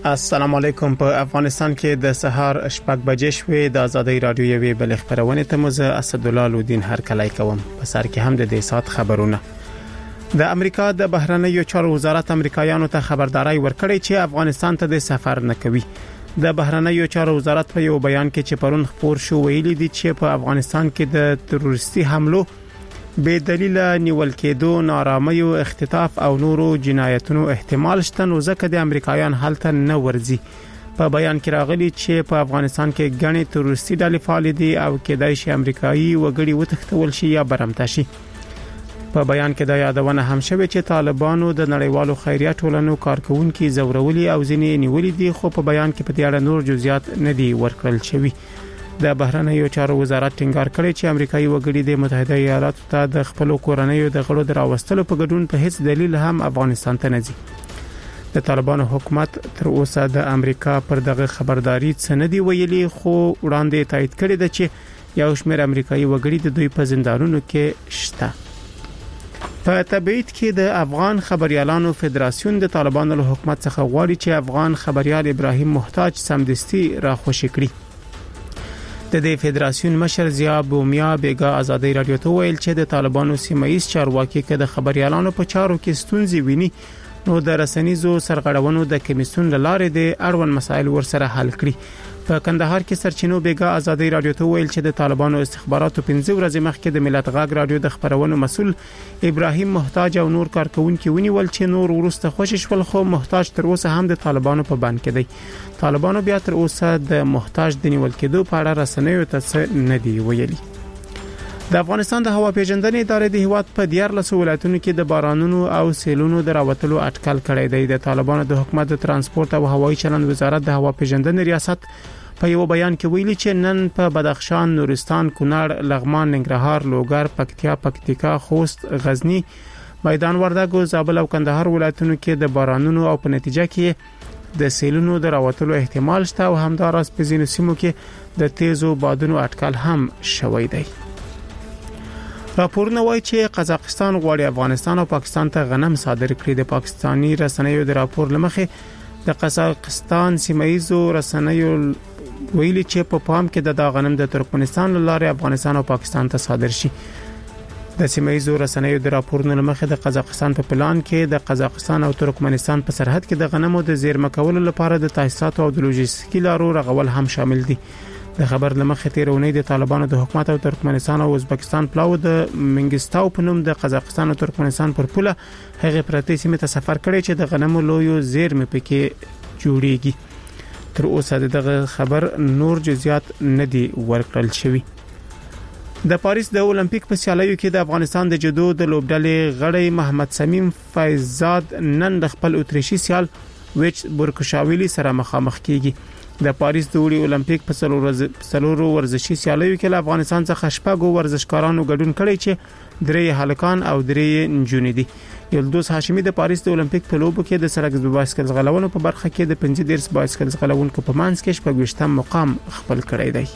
السلام علیکم. په افغانستان کې د سهار 8 بجې شوې د ازادي رادیو یوې بل خبرونه ته مزه اسدالله لودین هر کله کوم په سر کې هم د دې سات خبرونه. د امریکا د بهرنیو چارو وزارت امریکایانو ته خبرداري ورکړې چې افغانستان ته د سفر نه کوي. د بهرنیو چارو وزارت په یو بیان کې چې پرون خبر شو ویلي دي چې په افغانستان کې د تروریستي حملو به دلیل نیول کېدو، نارامي او اختطاف او نورو جنایتونو احتمال شته، نو ځکه د امریکایان هلته نه ورځي. په بیان کې راغلي چې په افغانستان کې غني تروریستي ډلې فعال دي او کېدای شي امریکایي وګړي وتښتول شي یا برمته شي. په بیان کې دا یادونه هم شوه چې طالبانو د نړیوالو خیریه ټولنو کارکونکو زورولي او ځینې نیولې دي، خو په بیان کې په دې اړه نور جزئیات نه دي ورکړل شوی. د بهرنیو چارو وزارت ټینګار کړی چې امریکایي وګړي د متحده ایالاتو ته د خپل کورنیو د غړو دراوستلو په ګډون په هیڅ دلیل هم افغانستان ته نه ځي. د طالبانو حکومت تر اوسه د امریکا پر دغه خبرداري څه نه دی ویلي، خو وړاندې تایید کړی دی چې یو شمېر امریکایي وګړي د دوی په زندانونو کې شته. په تبعید کې د افغان خبريالانو فدراسیون د طالبانو له حکومت څخه غواړي چې افغان خبريال ابراهیم محتاج سمدستي راخوشي کړي. د دې فدراسیون مشر ضیا بومیا بیگا ازادي رادیو ته ویل چې د طالبانو سیمایي چارواکي کې د خبريالانو په چارو کې ستونزې ویني، نو د رسنیزو سرغړونو د کمیسیون لاره د اړوند مسایل ورسره حل کړي. په کندهار کې سرچینو بیگا ازادي رادیو ته ویل چې د طالبانو استخباراتو 15 ورځې مخکې د ملت غاګ رادیو د خبرونو مسول ابراهیم محتاج او نور کارکونکو ونیول چې نور ورسته خوشی شول، خو محتاج تر اوسه هم د طالبانو په بند کې دی. طالبانو بیا تر اوسه د محتاج د نیول کېدو په اړه رسنیو ته نه دی ویلي. د افغانستان د هوا پیژندنې ادارې د هیواد په 14 ولایتونو کې د بارانونو او سیلونو د راوتلو اټکل کړی دی. د طالبانو د حکومت د ترانسپورت او هوایي چلند وزارت د هوا پیژندنې ریاست په یو بیان کې ویلي چې نن په بدخشان، نورستان، کونړ، لغمان، ننګرهار، لوګر، پکتیکا، خوست، غزنی، میدان وردګ، زابل او کندهار ولایتونو کې د بارانونو او په نتیجه کې د سیلونو د راوتلو احتمال شته او همداراز په ځینو سیمو کې د تیزو بادونو اټکل هم شوی دی. راپورونه وایي چې قزاقستان غواړي افغانستان او پاکستان ته غنم صادر کړي. د پاکستانی رسنیو د راپور لمخې د قزاقستان سیمایي رسنیو ویلي چې په پام کې د غنم د ترکمنستان لاره افغانستان او پاکستان ته صادر شي. د سیمایي رسنیو د راپورونو لمخې د قزاقستان په پلان کې د قزاقستان او ترکمنستان په سرحد کې د غنمو د زیرمه کولو لپاره د تاسیسات او د لوجستیکي لارو رغول هم شامل دي. د خبر لمخې تیرونی د طالبانو د حکومت او ترکمنستان او ازبکستان پلاو د منګستاو په نوم د قزاقستان او ترکمنستان پر پوله هغه پرتی سیمه ته سفر کړی چې د غنمو لویو زیرمه پکې جوړیږي. تر اوسه دغه خبر نور جزئیات نه دي ورکړل شوی. د پاریس د اولمپیک په سیالیو کې د افغانستان د جودو د لوبډلې غړی محمد سمیم فیضزاد نن د خپل اتریشي سیال ویچ بورکشاویلی سره مخامخ کیږي. د پاریس د وړي اولمپیک په څلورو ورزشي سیالیو کې له افغانستان څخه شپږ ورزشکارانو ګډون کړی چې 3 هلکان او 3 نجونې دي. یلدوس هاشمی د پاریس د اولمپیک په لوبو کې د سړک د بایسکل ځغلولو په برخه کې د 15 بایسکل ځغلونکو په منځ کې 26م مقام خپل کړی دی.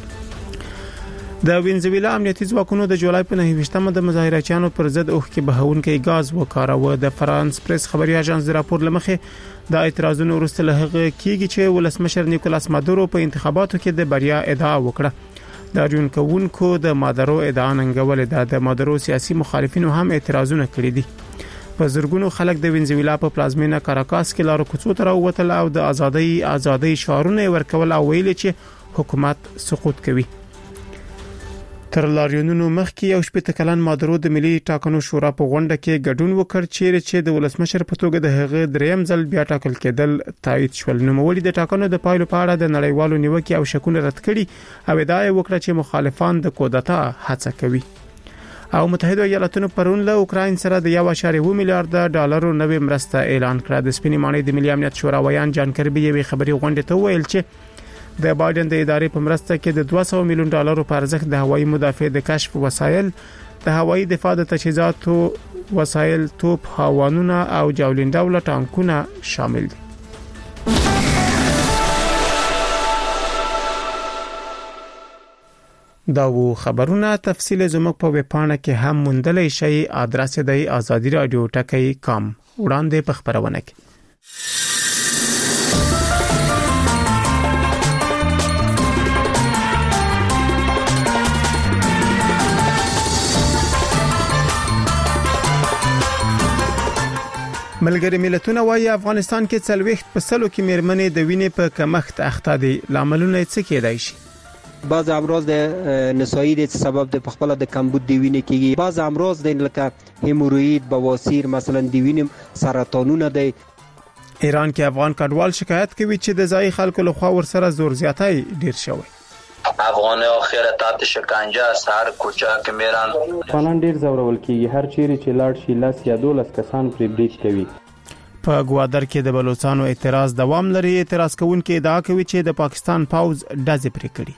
د وینزویلا امنیتي ځواکونو د جولای په 29مه د مظاهرچیانو پر ضد اوښکې بهونکي غاز وکاروه. د فرانس پریس خبري اژانس د راپور لمخې د اعتراضونو وروسته له هغه کېږي چې ولسمشر نیکولاس مادورو په انتخاباتو کې د بریا ادعا وکړه. د ریون کوونکو د مادورو ادعا ننګولې ده. د مادورو سیاسي مخالفینو هم اعتراضونه کړي دي. په زرګونو خلک د وینزویلا په پلازمینه کاراکاس کې لارو کوڅو ته راووتل او د ازادۍ شعارونه ورکول او ویل چې حکومت سقوط کوي. تر لاریونونو مخکې یو شپږ کلن مادورو د ملي ټاکنو شورا په غونډه کې ګډون وکړ چې د ولسمشر په توګه د هغه دریم ځل بیا ټاکل کېدل تایید شول. نوموړي د ټاکنو د پایلو په اړه د نړیوالو نیوکې او شکونه رد کړي او ادعا وکړه چې مخالفان د کودتا هڅه کوي. او متحده ایالاتونو پرون له اوکراین سره د 1.2 میلیارډ ډالرو نوې مرسته اعلان کړه. د سپینې ماڼۍ د ملي امنیت شورا ویان جان کربي یوې خبري غونډه ته ویل چې د بایدن د ادارې په مرسته کې د 200 میلیون ډالرو په ارزښت د هوایي مدافع د کشف وسایل، د هوایي دفاع د تجهیزاتو وسایل، توپ هاوانونه او جاولین ډوله ټانکونه شامل دي. دا و خبرونه تفصیل زموږ په ویب پاڼه کې هم موندلای شئ. ادرس دی azadi radio.com. وړاندې په خبرونه کې ملګری ملتونه وايي افغانستان کې 40 په سلو کې میرمنې د وینې په کمښت اخته دي. لاملونه څه کېدای شي؟ بعض امراض د نسایی د سبب د خپل د کمبود دی وینې کېږي. بعض امراض د لکه هیموروید، بواسیر، مثلا د وینې سرطانونه دی. ایران کې افغان کډوال شکایت کوي چې د ځای خلکو لخوا ورسره زور زیاتی ډیر شوی. افغان اخر تحت شکنجه سر کوچه کې میران افغانان ډیر زورول کیږي. هر چیرې چې لاړ شي لاس یا 12 کسان پرې بریټ کوي. په ګوادر کې د بلوچستانو اعتراض دوام لري. اعتراض کوونکي ادعا کوي چې د پاکستان پوز ډزې پرې کړي.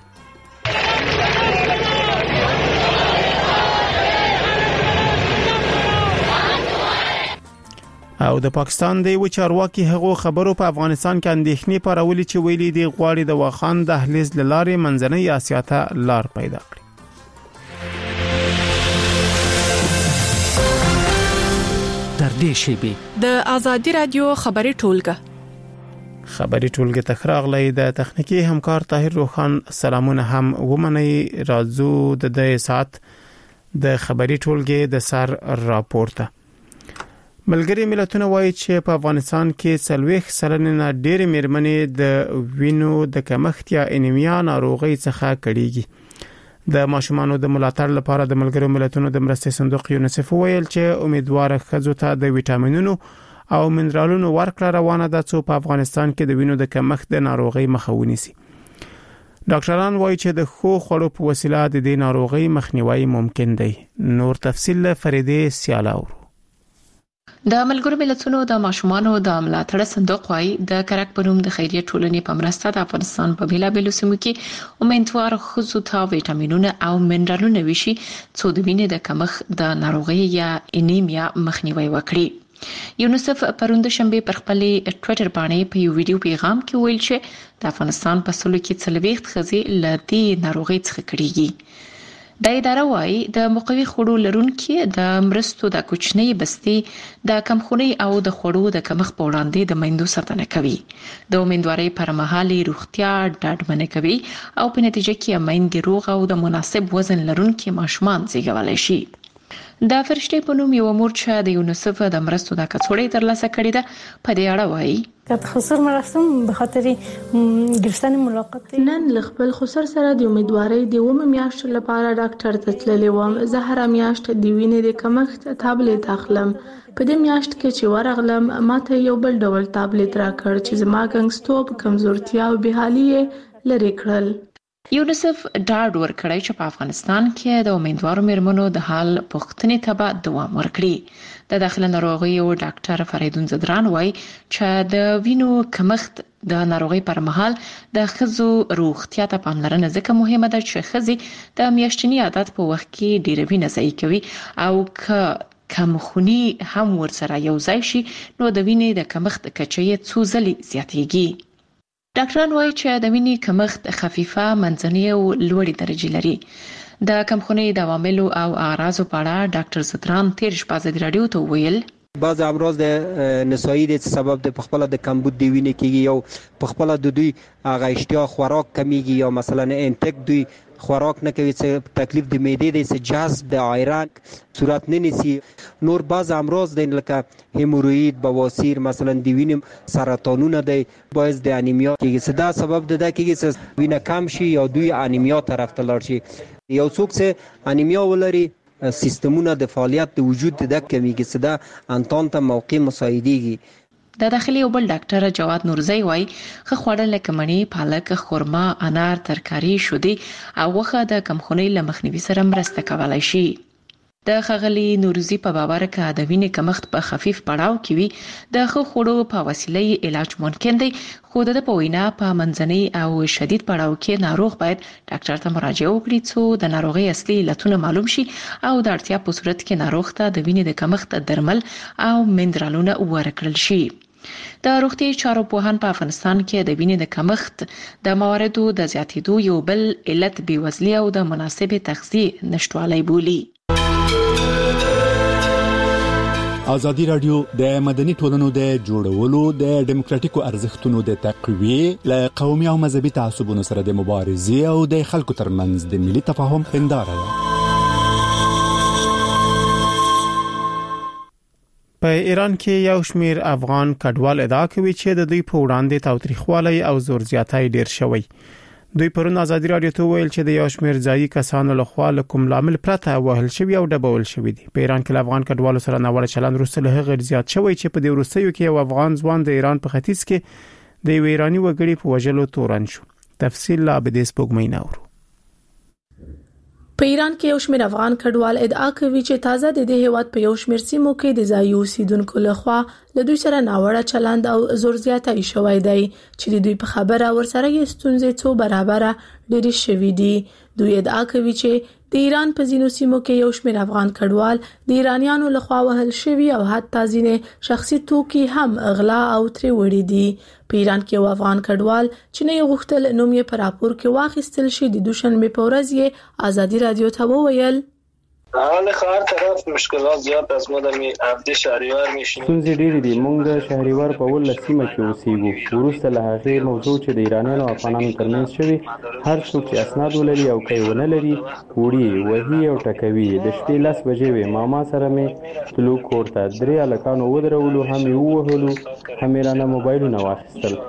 او د پاکستان د یو چارواکي هغو خبرو په افغانستان کې اندېښنې پارولې چې ویلي دی غواړي د واخان دهلیز لارې منځنۍ اسیا ته لار پیدا کړي. در دې شیبه د ازادي رادیو خبري ټولګه تخراغلی د تخنیکی همکار طاهر روخان سلامونه هم ومني. راځو د دې سات د خبري ټولګه د سر راپورته. ملګری ملتونه وایي چې په افغانستان کې 40 سلنه ډېر میرمنې د وینو د کمښت یا انیمیا ناروغي څخه کړيږي. د ماشومانو د ملاتړ لپاره د ملګرو ملتونو د مرستې صندوق یونیسف ویل چې امیدوار ښځو ته د ویټامینونو او منرالونو ورکړه روانه ده چې په افغانستان کې د وینو د کمښت د ناروغي مخه ونیسي. ډاکټران وایي چې د خو خوړو په وسیله د دې ناروغي مخنیوي ممکن دی. نور تفصیل فریدې سیالاو. د ملګرو ملتونو د ماشومانو د ملاتړ صندوق وايي د کرک پروم د خیریه ټولنې په مرسته د افغانستان په بیلابېلو سیمو کې امیدوار ښځو ته ویټامینونه او منرالونه وشي چې د وینې د کمښت د ناروغي یا انیمیا مخنیوي وکړي. یونیسف پروند شنبه پر خپل ټوئیټر باندې په یو ویډیو پیغام کې ویل چې د افغانستان په سلو کې 40 ښځې له دې ناروغي څخه کړيږي. د اداره وايي د مقوي خوړو لرونکي د مرستو د کوچنی بستي د کمخونی او د خوړو د کمښت په وړاندې د میندو ساتنه کوي. د امیدوارۍ پر مهال روغتیا ډاډمنه کوي او په نتیجه کې میندې روغ او د مناسب وزن لرونکي ماشومان زیږولای شي. د فرشتي په نوم یو مور چې د یونیسف د مرستو د کڅوړې ترلاسه کړې ده په دې اړه وایي خسر مراسم به خاطر ګرستان ملاقات نن خپل خسر سره د امیدوارۍ د ومه میاشت لپاره ډاکټر ته تللی وم. زه هر میاشت د وینې د کمښت ټابلیټ اخلم. په دې میاشت کې چې ورغلم ماته یو بل ډول ټابلیټ راکړ چې زما ګنګستوب، کمزورتیا او بحالي لري کړل. یونیسف ډاډ ورکړی چې په افغانستان کې د امیدوارو میرمنو د حال پوښتنې ته به دوام ورکړي. د داخله ناروغیو ډاکټر فریدون زدران وایي چې د وینو کمښت د ناروغي پر مهال د ښځو روغتیا ته پاملرنه ځکه مهمه ده چې ښځې د میاشتني عادت په وخت کې ډېر وینه ضایع کوي او کمخونی هم ورسره یو ځای شي نو د وینې د کمښت کچه یې څو ځلې زیاتېږي. ډاکټران وایي چې د وینې کمښت خفیفه، منځنۍ او لوړې درجه لري. د کمخونی د عواملو او اعراضو په اړه ډاکټر زدران تیر شپه ازادي رادیو ته ویل بعض امراض د نسایی د سبب د خپل د کمبود دی وینې کېږي او په خپل د دوی هغه اشتها خوراک کمیږي یا مثلا انټیک دوی خوراک نه کوي چې تکلیف د معدې د جذب د آیرن صورت نه نیسي. نور بعض امراض د لکه هیموروید، بواسیر، مثلا د وینې سرطانونه دی باعث د انیمیا کېږي. دا سبب د کېږي چې وینه کم شي یا دوی انیمیا طرف ته لاړ شي. یو څوک چې انیمیا ولري سیستمونه د فعالیت د وجود د کمیږي چې دا انتان ته موقع مساعدېږي. د داخلي یو بل ډاکټر جواد نورزی وایي خو خوړل لکه مڼې، پالک، خرما، انار، ترکاری، شودي او وخه د کمخونی له مخنیوي سره مرسته کولای شي. د خغلی نورزی په باور کې د وینې کمښت په خفیف پړاو کې وي د خو خوړو په وسیله علاج ممکن دی، خو د په وینا په منځنۍ او شدید پړاو کې ناروغ باید ډاکټر ته مراجعه وکړي چې د ناروغي اصلي علتونه معلوم شي او د اړتیا په صورت کې ناروغ ته د وینې د کمښت درمل او منرالونه ورکړل شي. د روغتي چارو پوهان په افغانستان کې د وینې د کمښت د مواردو د زیاتېدو یو بل علت بېوزلي او د مناسب تغذیه نشټوالی بولي. ازادي رادیو د مدني ټولنو د جوړولو د ډیموکراتیکو ارزښتونو د تقویه له قومي او مذهبي تعصبونو سره د مبارزې او د خلکو ترمنځ د ملي تفاهم هنداره ده. په ایران کې یو شمېر افغان کډوال ادعا کوي چې د دوی په وړاندې تاوتریخوالي او زور زیاتۍ ډیر شوی. دوی پرون ازادي رادیو ته ویل چې د یو شمېر ځایي کسانو لخوا له کوم لامل پرته وهل شوی او ډبول شوی دي. په ایران کې افغان کډوالو سره ناوړه چلند وروسته له هغه زیات شوی چې په دې وروستیو کې یو افغان ځوان د ایران په ختیځ کې د یو ایرانی وګړي په وژلو تورن شو. تفصیل لا به دې سپوږمۍ ناورو. په ایران کې یو شمېر افغان کډوال ادعا کوي چې تازه د دې هیواد په یو شمېر سیمو کې د ځایي اوسیدونکو لخوا له دوی سره ناوړه چلند او زور زیاتۍ شوی دی چې د دوی په خبره ورسره یې ستونزې څو برابره ډېرې شوې دي. دوی ادعا کوي چې د ایران په ځینو سیمو کې یو شمېر افغان کډوال د ایرانیانو لخوا وهل شوي او حتی ځینې شخصي توکي هم اغلا او ترې وړي دي. په ایران کې یو افغان کډوال چې نه غوښتل نوم یې په راپور کې واخیستل شي د دوشنبه په ورځ یې ازادي رادیو ته وویل حال خار طرف مشکلات زیات از ما دمی هفته شهریور میشیم. ستونزې ډېرې دي. موږ د شهریور په 18 سیمه کې اوسېږو. وروسته له هغې موضوع چې د ایرانیانو او افغانانو ترمنځ شوي، هر څوک چې اسناد ولري او کوي ونه لري وړي وهي او ټکوي. د شپې 10 بجې وې ماما سره مې تلو کور ته 3 هلکانو ودرولو، هم یې ووهلو، هم یې رانه موبایلونه واخیستل.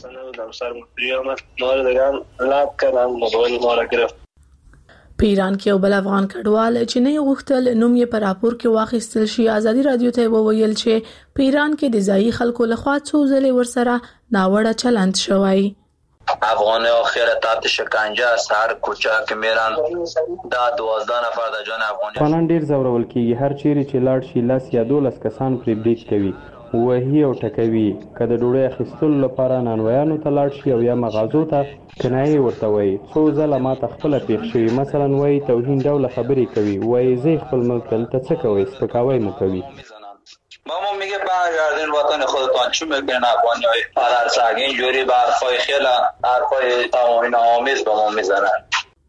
په ایران کې یو بل افغان کډوال چې نه غوښتل نوم یې په راپور کې واخیستل شي ازادي رادیو ته وویل چې په ایران کې د ځایي خلکو لخوا څو ځلې ورسره ناوړه چلند شوی. افغان آخر تحت شکنجه است. هر کوچه که میرن 12 نفر د جان افغانان ډیر زورول کیږي. هر چیرې چې لاړ شي 10 یا 12 کسان پرې بریټ کوي، وهي او ټکوي. که د ډوډۍ اخیستلو لپاره نانوایانو ته لاړ شي او یا مغازو ته، کنایې ورته وایي. څو ځله ماته خپله پیښ شوي. مثلا وایي توهین ډوله خبرې کوي، وایي زه خپل ملک دلته څه کوئ، سپکاوی مو کوي. ماما میگه برگردین وطن خودتان، چی میگن افغانیای فرارسگ اینجوری به حرفای خیلی حرفای توهین آمیز به ما میزنن.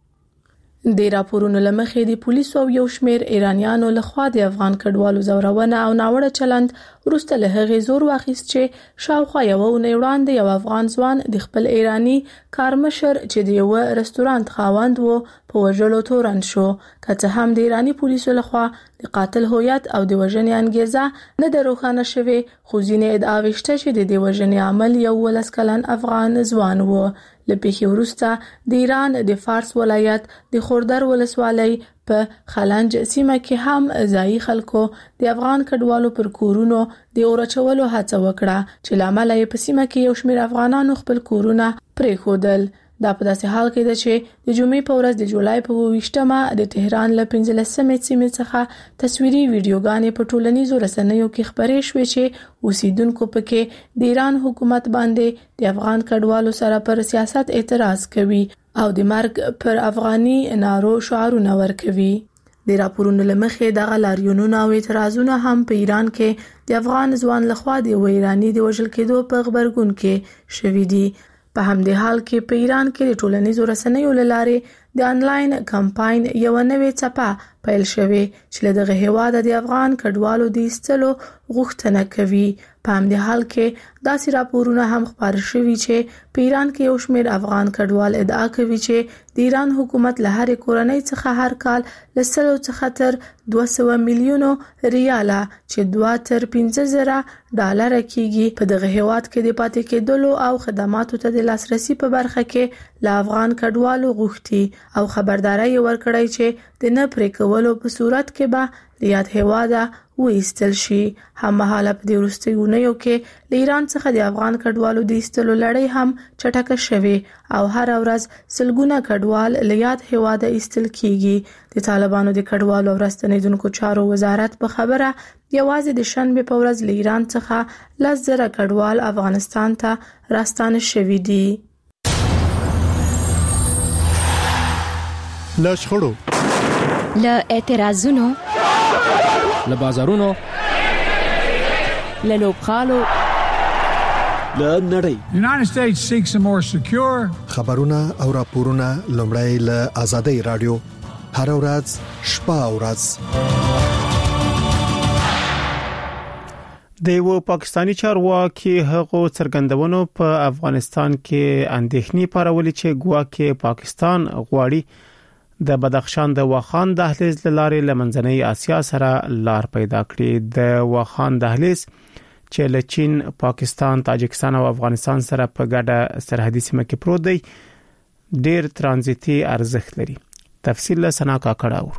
د راپورونو لمخې د پولیسو او یو شمېر ایرانیانو لخوا د افغان کډوالو زورونه او ناوړه چلند وروسته له هغې زور واخیست چې شاوخوا یوه اونۍ وړاندې یو افغان ځوان د خپل ایراني کارمشر چې د یوه رستورانت خاوند و په وژلو تورن شو. که څه هم د ایراني پولیسو لخوا د قاتل هویت او د وژنې انګیزه نه ده روښانه شوې، خو ځینې ادعاوې شته چې د دې وژنې عمل یو 19 کلن افغان ځوان و. له پیښې وروسته د ایران د فارس ولایت د خوردر ولسوالۍ په خلنج سیمه کې هم ځایي خلکو د افغان کډوالو پر کورونو د اورچولو هڅه وکړه چې لامل یې په سیمه کې یو شمېر افغانانو خپل کورونه پرېښودل. دا په داسې حال کې ده چې د جمعې په ورځ د جولای په 28مه د تهران له 15مې سیمې څخه تصویري ویډیوګانې په ټولنیزو رسنیو کې خپرې شوې چې اوسیدونکو پکې د ایران حکومت باندې د افغان کډوالو سره پر سیاست اعتراض کوي او د مرګ پر افغاني نارو شعارونه ورکوي. د راپورونو لمخې دغه لاریونونه او اعتراضونه هم په ایران کې د افغان ځوان لخوا د ایرانی د وژل کېدو په خبرګون کې شوي دي. په همدې حال کې په ایران کې د ټولنیزو رسنیو له لارې د انلاین کمپاین یو نوې څپه پیل شوې چې له دغه هیواده د افغان کډوالو د ایستلو غوښتنه کوي. په همدې حال کې داسې راپورونه هم خپاره شوي چې په ایران کې یو شمېر افغان کډوال ادعا کوي چې د ایران حکومت له هرې کورنۍ څخه هر کال له 100 څخه تر 200 میلیونو ریاله چې 2 تر 15,000 ډالر کېږي په دغه هیواد کې د پاتې کېدلو او خدماتو ته د لاسرسي په برخه کې له افغان کډوالو غوښتي او خبرداري ورکړی چې د نه پرې کولو په صورت کې به له یاد هیواده وایستل شي. هممهاله په دې وروستیو اونیو کې له ایران څخه د افغان کډوالو د ایستلو لړۍ هم چټکه شوې او هر ورځ سلګونه کډوال له یاد هیواده ایستل کیږي. د طالبانو د کډوالو او راستنیدونکو چارو وزارت په خبره یوازې د شنبه په ورځ له ایران څخه 10,000 کډوال افغانستان ته راستانه شوي دي. له شخړو، له اعتراضونو، له بازارونو، له لوبغالو، له نړۍ. United States seeks a more secure. خبرونه او راپورونه لومړی له آزادۍ رادیو هر ورځ شپه او ورځ. د یو پاکستانی چارواکي هغو څرګندونو په افغانستان کې اندېښنې پارولې چې ګواکې پاکستان غواړي د بدخشان د واخان دهلیز لارې لمنځنۍ اسیا سره لار پیدا کړې. د واخان دهلیز چې له چین، پاکستان، تاجکستان او افغانستان سره په ګډه سرحدي سیمه کې پروت دی ډېر ترانزیتي ارزښت لري. تفصیل له سنا کاکړه.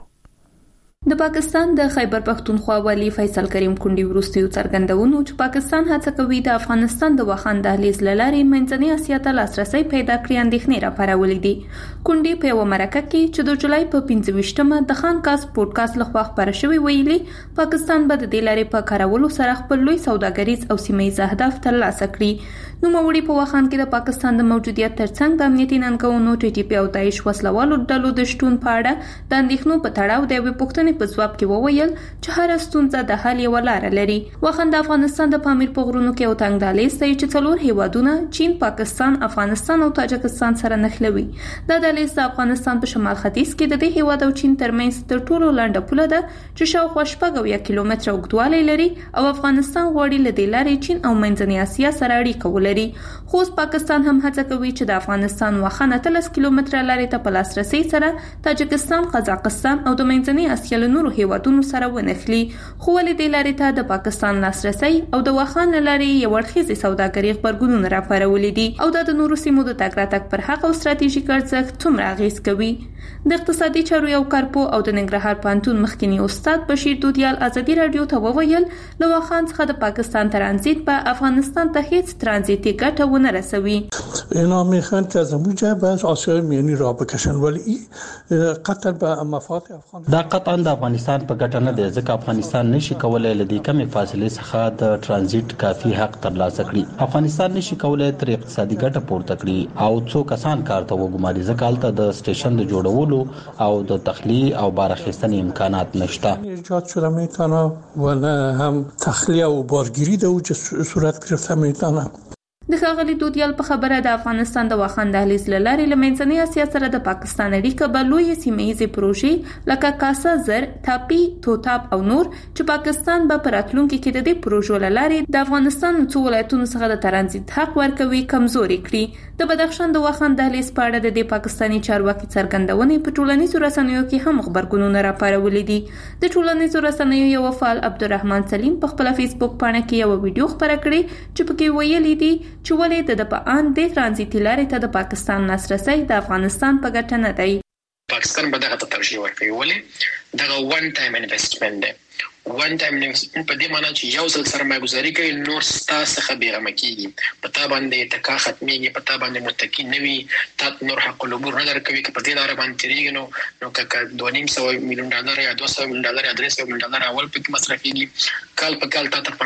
د پاکستان د خیبر پختونخوا والی فیصل کریم کونډي وروستیو څرګندونو چې پاکستان هڅه کوي د افغانستان د واخان دهلیز لارې منځنۍ اسیا ته لاسرسي پیدا کړي اندېښنې راپارولې دي. کونډي په یو مرکه کې چې د جولای په 25مه د خان کاس پودکاسټ لخوا خبر شوی ویلي پاکستان به د دې لارې په کارولو سره خپل لوی سوداګریز او سیمه‌ییز اهداف ترلاسه کړي. نو موري په واخان کې د پاکستان د موجودیت ترڅنګ د امنیتي ننګونو ټي پی او داعش وسلوالو ډلو د شتون په اړه د اندېښنو په تړاو د پښتنې په ځواب کې وویل چې هر ستونزه د حل یو لار لري. واخان د افغانستان د پامیر په غرونو کې او تنګ دهلیز دی چې څلور هیوادونه چین، پاکستان، افغانستان او تاجکستان سره نښلوي. دا دهلیز د افغانستان په شمال ختیځ کې د دې هیواد او چین ترمنځ تر ټولو لنډه پوله ده چې شاوخوا 1 کیلومتره اوږدوالی لري او افغانستان غواړي له دې لارې چین او منځنۍ اسیا سره اړیکه ولري. خو پاکستان هم هڅه کوي چې د افغانستان واخان 13 کیلومتره لارې ته په لاسرسي سره تاجکستان، قزاقستان او د منځنۍ اسیا له نورو هیوادونو سره ونښلي. خو ولې د لارې ته د پاکستان لاسرسي او د واخان لارې یو اړخیزه سوداګري خبرګونونه راپارولې دي او د نورو سیمو د تګ راتګ پر حق او ستراتیژیک ارزښت څومره اغیز کوي. د اقتصادي چارو یو کارپو او د ننګرهار پانتون مخکنی استاد بشیر دودیال ازادي رادیو ته وویل له واخان څخه د پاکستان ترانزیت په افغانستان ته هیڅ ترانزیتي ګټه ونه رسوي. اینا میخوان که از اونجا به آسیای میانی را بکشن ولی قطعا به مفاد افغانستان دا قطعا د افغانستان په ګټه نه دی ځکه افغانستان نشي کولای له دې کمې فاصلې څخه د ترانزیت کافي حق ترلاسه کړي. افغانستان نشي کولای تر اقتصادي ګټه پورته کړي او څو کسان کار ته وګماري ځکه هلته د سټیشن د جوړولو او د تخلیه او بار اخیستنې امکانات نشته. ایجاد شده میتونه و نه هم تخلیه او بارگیری ده چې صورت گرفته میتونه. د ښاغلي دودیال په خبره د افغانستان د واخان دهلیز لارې له منځنۍ اسیا سره د پاکستان اړیکه به لوی سیمه‌ییزې پروژې لکه کاسا زر، تاپی، توتاب او نور چې پاکستان به په راتلونکي کې د دې پروژو لارې د افغانستان څو ولایتونو څخه د ترانزیت حق ورکوي کمزوري کړي. د بدخشان د واخان دهلیز په اړه د پاکستاني چارواکي څرګندونې په ټولنیزو رسنیو کې هم خبرګونونه راپارولې دي. د ټولنیزو رسنیو یو فعال عبدالرحمن سلیم په خپل فیسبوک باندې کې یو ویډیو خبره کړې چې پکې ویلي دي چې ولې د پان د ترانزیتي لارې ته د پاکستان لاسرسي د افغانستان په ګټه نه دی. پاکستان به دغه ترجیح ورکوي ولې دغه وان ټایم انویسټمنت دی. وان ټایم انویسټمنت په دې معنی چې یو ځل سرمایه گذاري کوي نور ستاسو څخه بیغمه کیږي، په تا باندې تکا ختميږي، په تا باندې متکی نوي، تا نور حق العبور نه درکوي چې په دې لار باندې تیریږي نو که $2.5 میلیون یا $200 میلیون یا $300 میلیون اول پکې مصرفيږي کال په کال تا ته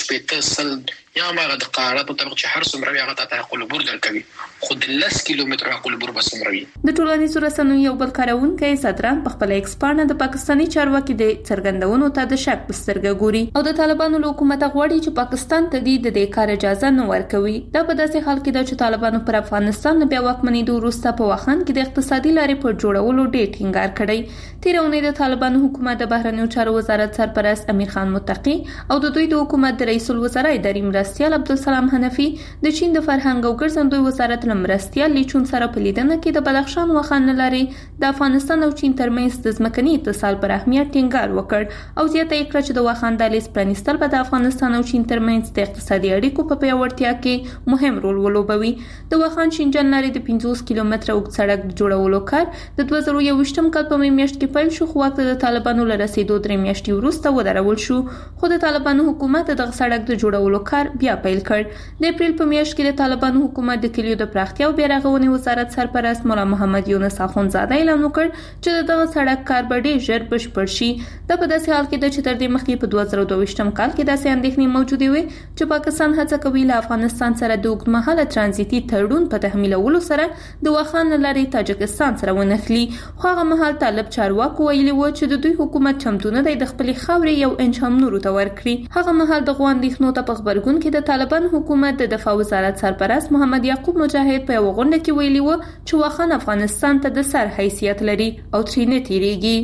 500 یا ماغه د قرارداد په طبق چې هر څومره هغه ته حق العبور درکوي خو د 10 کیلومتر حق العبور بس مروي. د ټولنیزو رسنیو یو بل کارونکي صدران په خپل ایکس باندې د پاکستاني چارواکي د څرګندونو ته د شک په سترګه ګوري او د طالبانو له حکومت غواړي چې پاکستان ته د دې کار اجازه نه ورکوي. دا په داسې حال کې چې طالبانو پر افغانستان بیا واکمنۍ وروسته په واخان کې د اقتصادي لارې په جوړولو ډېر ټینګار کړی. تیرونه د طالبانو حکومت د بهرنیو چارو وزارت سرپرست امیر خان متقی او د دوی د حکومت د رئیس الوزرا اداري مرستیال عبدالسلام حنفي د چین د فرهنګ او ګرځندوی وزارت مرستیال لیچون سره په لیدنه کې د بدخشان واخان لارې د افغانستان او چین ترمنځ د ځمکني اتصال پر اهمیت ټینګار وکړ او زیاته یې کړه چې د واخان دهلیز پرانیستل به د افغانستان او چین ترمنځ د اقتصادي اړیکو په پیاوړتیا کې مهم رول ولوبوي. د واخان شینجان لارې د 50 کیلومتره اوږد سړک جوړولو کار د 2021م کال په میاشت کې پیل شو خو وخت د طالبانو له رسیدو 3 میاشتې وروسته ودرول شو خو د طالبانو حکومت دغه سړک د جوړولو کار بیا پیل کړ. د اپریل په میاشت کې د طالبانو حکومت د کلیو د پراختیا او بیارغونې وزارت سرپرست مولا محمد یونس اخونزاده اعلان وکړ چې دغه سړک کار به ډېر ژر بشپړ شي. دا په داسې حال کې د چې تر دې مخکې په 2022م کال کې داسې اندېښنې موجودې وي چې پاکستان هڅه کوي له افغانستان سره د اوږدمهاله ترانزیتي تړون په تحمیلولو سره د واخان لارې تاجکستان سره ونښلي. خو هغه مهال طالب چارواکو ویلي و چې د دوی حکومت چمتو نه دی د خپلې خاورې یو انچ هم نورو ته ورکړي. هغه مهال د اندېښنو ته په خبرګون کې د طالبان حکومت د دفاع وزارت سرپرست محمد یعقوب مجاهد په یو غونډه کې ویلي و چې واخان افغانستان ته د سر حیثیت لري او ترې نه تیریږي.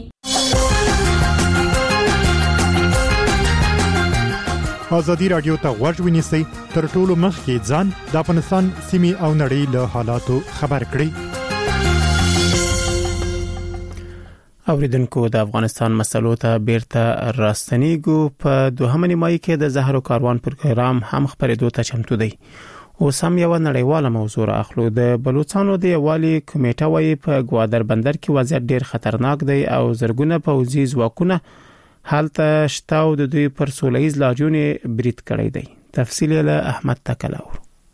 ازادي رادیو ته غوږ ونیسئ تر ټولو مخکې ځان د افغانستان سیمې او نړۍ له حالاتو خبر کړئ. اوریدونکو د افغانستان مسلو ته بیرته راستنیږو په دوهمه نیمایي کې د زهر کاروان پروګرام هم خبرېدو ته چمتو دی. اوس هم یو نړیواله موضوع اخلو. د بلوچستان د یوالي کمیټه وايي په ګوادر بندر کې وضعیت ډیر خطرناک دی او زرګونه پوځي ځواکونه حالت شتاو د دوی پر سولهییز لاریون برید کړی دی. تفصیل له احمد تکلاور.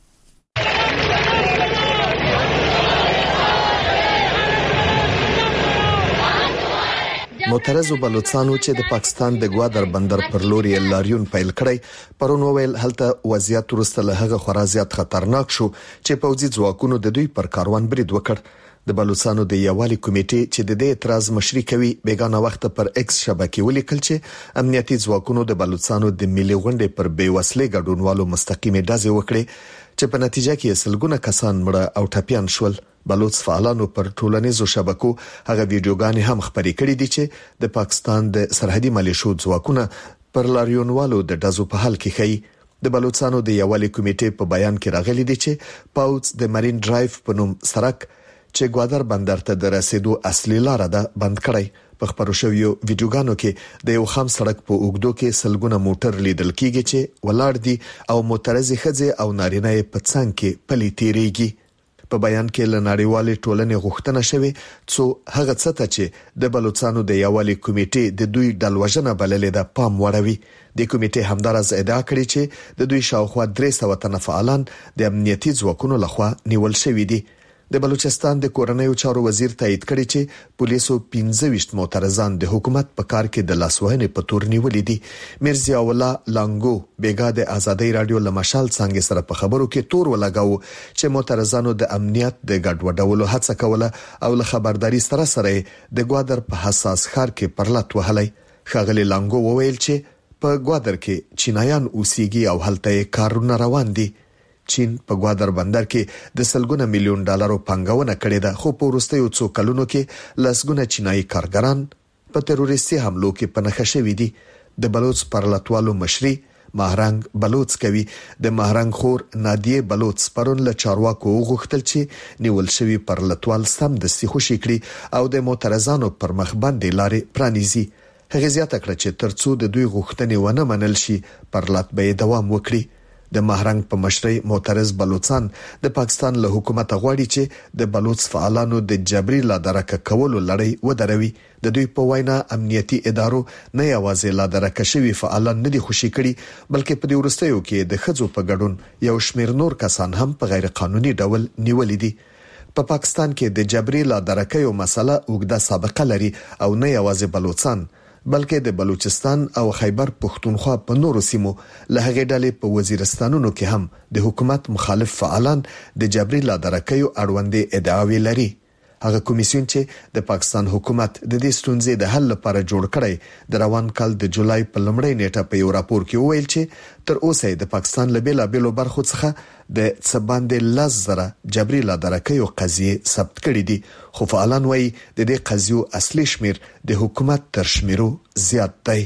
معترضو بلوچستانو چې د پاکستان د ګوادر بندر پر لوري لاریون پیل کړی پرون ویل هلته وضعیت ورسته له هغه خورا زیات خطرناک شو چې پوځي ځواکونو د دوی پر کاروان برید وکړ. د بلوچستانو د یوالي کمیټې چې د دې اعتراض مشري کوي بیگانه وخت پر ایکس شبکې ولیکل چې امنیتي ځواکونو د بلوچستانو د ملي غونډې پر بیوسلې ګډونوالو مستقیمه ډزې وکړې چې په نتیجه کې سلګونه کسان مړه او ټپيان شول. بلوچ فعالانو پر ټولنیزو شبکو هغه ویډیوګانې هم خپرې کړې دي چې د پاکستان د سرحدي ملیشو ځواکونه پر لاریونوالو د ډزو په حال کې ښيي. د بلوچستانو د یوالي کمیټې په بیان کې راغلي دي چې پاوڅ د مارین ډرایو په نوم سړک چې ګوادر بندر ته د رسیدو اصلي لار ده بند کړی. په خبرو شویو ویډیوګانو کې د یو خام سړک په اوګدو کې سلګونه موټر لیدل کیږي چې ولاړ دي او معترضي ښځې او نارینه په څنګ کې پلي تیریږي. په بیان کې لناړیوالې ټولنې غوښتنه شوه څو هغه څه ته چې د بلوچستانو د یوالي کمیټې د دوی ډلوژنه بللې ده پام وړوي. د کمیټې همدارز ادعا کړې چې د دوی شاوخوا 300 تنه فعالان د امنیتي ځواکونو لخوا نیول شوي دي. د بلوچستان د کورنیو چارو وزیر تایید کړی چې پولیسو 15 معترضان د حکومت په کار کې د لاسوهنې په تور نیولې دي. مرزا الله لانګو بیګا د ازادي رادیو لمشال څنګه سره په خبرو کې تور ولګاو چې معترضانو د امنیت د ګډوډولو هڅه کوله او له خبرداري سره د ګوادر په حساس ښار کې پرلط وهلای. ښاغلي لانګو وویل چې په ګوادر کې چینایان اوسېږي او هلته کارونه روان دي. چین په ګوادر بندر کې د سلګونه میلیون ډالرو پانګونه کړې ده خو په وروستیو څو کلونو کې لسګونه چینایي کارګران په تروریستي حملو کې پنهخه شوي دي. د بلوچ پرلطوالو مشري مهرنګ بلوچ کوي د مهرنګ خور نادیه بلوچ پرون له چارواکو غوښتل چې نیول شوی پرلطوال سم د خوشي کړي او د معترضانو پر مخ باندې لارې پرانیزي. هغه زیاته کړه چې ترڅو د دوی غوښتنې ونه منل شي پرلط به دوام وکړي. د مهرنګ په مشرۍ معترض بلوچستان د پاکستان له حکومت غواړي چې د بلوچ فعالانو د جبري لادرکه کولو لړۍ ودروي. د دوی په وینا امنیتي ادارو نه یوازې لادرکه شوی فعالان نه دي خوشي کړي بلکې په دې ورستیو کې د خځو په ګډون یو شمیر نور کسان هم په غیر قانوني ډول نیولې دي. په پاکستان کې د جبري لادرکه یو مسله اوږده سابقه لري او نه یوازې بلوچستان بلکې د بلوچستان او خیبر پښتونخوا په نورو سیمو له هغې ډلې په وزیرستانونو کې هم د حکومت مخالف فعالان د جبري لادرکیو اړوندې ادعاوې لري. هغه کمیسیون چې د پاکستان حکومت د دې ستونزې د حل لپاره جوړ کړی د روان کال د جولای په لومړۍ نیټه په یو راپور کې وویل چې تر اوسه د پاکستان له بیلابېلو برخو څخه د څباندې 10,000 جبري لادرکیو قضیې ثبت کړې دي خو فعالان وایي د دې قضیو اصلي شمیر د حکومت تر شمیرو زیات دی.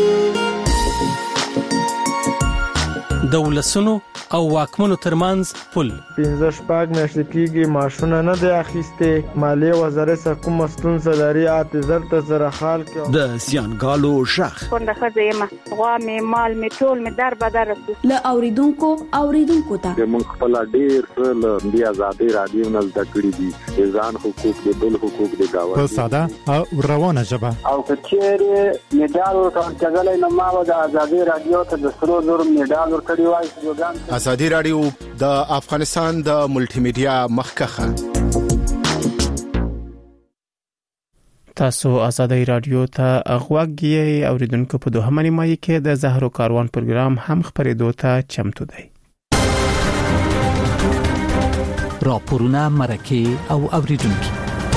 دولسونو او واکمنو ترمنځ پل 15 میاشتې کېږي ماشونه نه دی اخیسته. مالیه وزارت څخه کوم ستونزه لري اعتذار ته زره خال کې د سیانګالو شخ څنګه خزه ما غوا می مال می ټول می در بدر ل اوریدونکو ته موږ خپل ډیر له دی ازادي رادیو نه زده کړی دي ځان حقوق د بل حقوق د گاوند په ساده او روانه ژبه او کچېره میډال ورکړل نو ما د ازادي رادیو ته د سرو زور میډال ورکړی وای. ازادي رادیو د افغانستان د ملټي میډیا مخکخه. تاسو ازادي رادیو ته غوږی اوریدونکو په دوهمه نیمایي کې د زهر کاروان پروګرام هم خبرېدو ته چمتو دی. راپورونه مرکه او اوریدونکو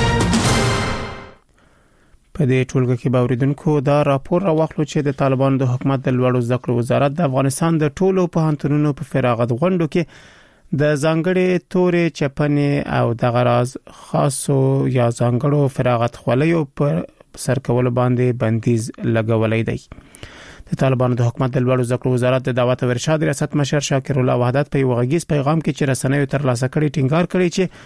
په دې ټولګه کې به اوریدونکو دا راپور راوخلو چې د طالبانو د حکومت د لوړو زده کړو وزارت د افغانستان د ټولو پوهنتونونو په فراغت غونډو کې د ځانګړي تورې چپنې او د غراض خاصو یا ځانګړو فراغت خوليو پر سرکول باندې بندیز لګولې دی. د طالبانو د حکومت د لوړو زده کړو وزارت د دعوت او ارشاد ریاست مشر شاکر الله وحدت په یو غږیز پیغام کې چې رسنیو تر لاسه کړي ټینګار کړي چې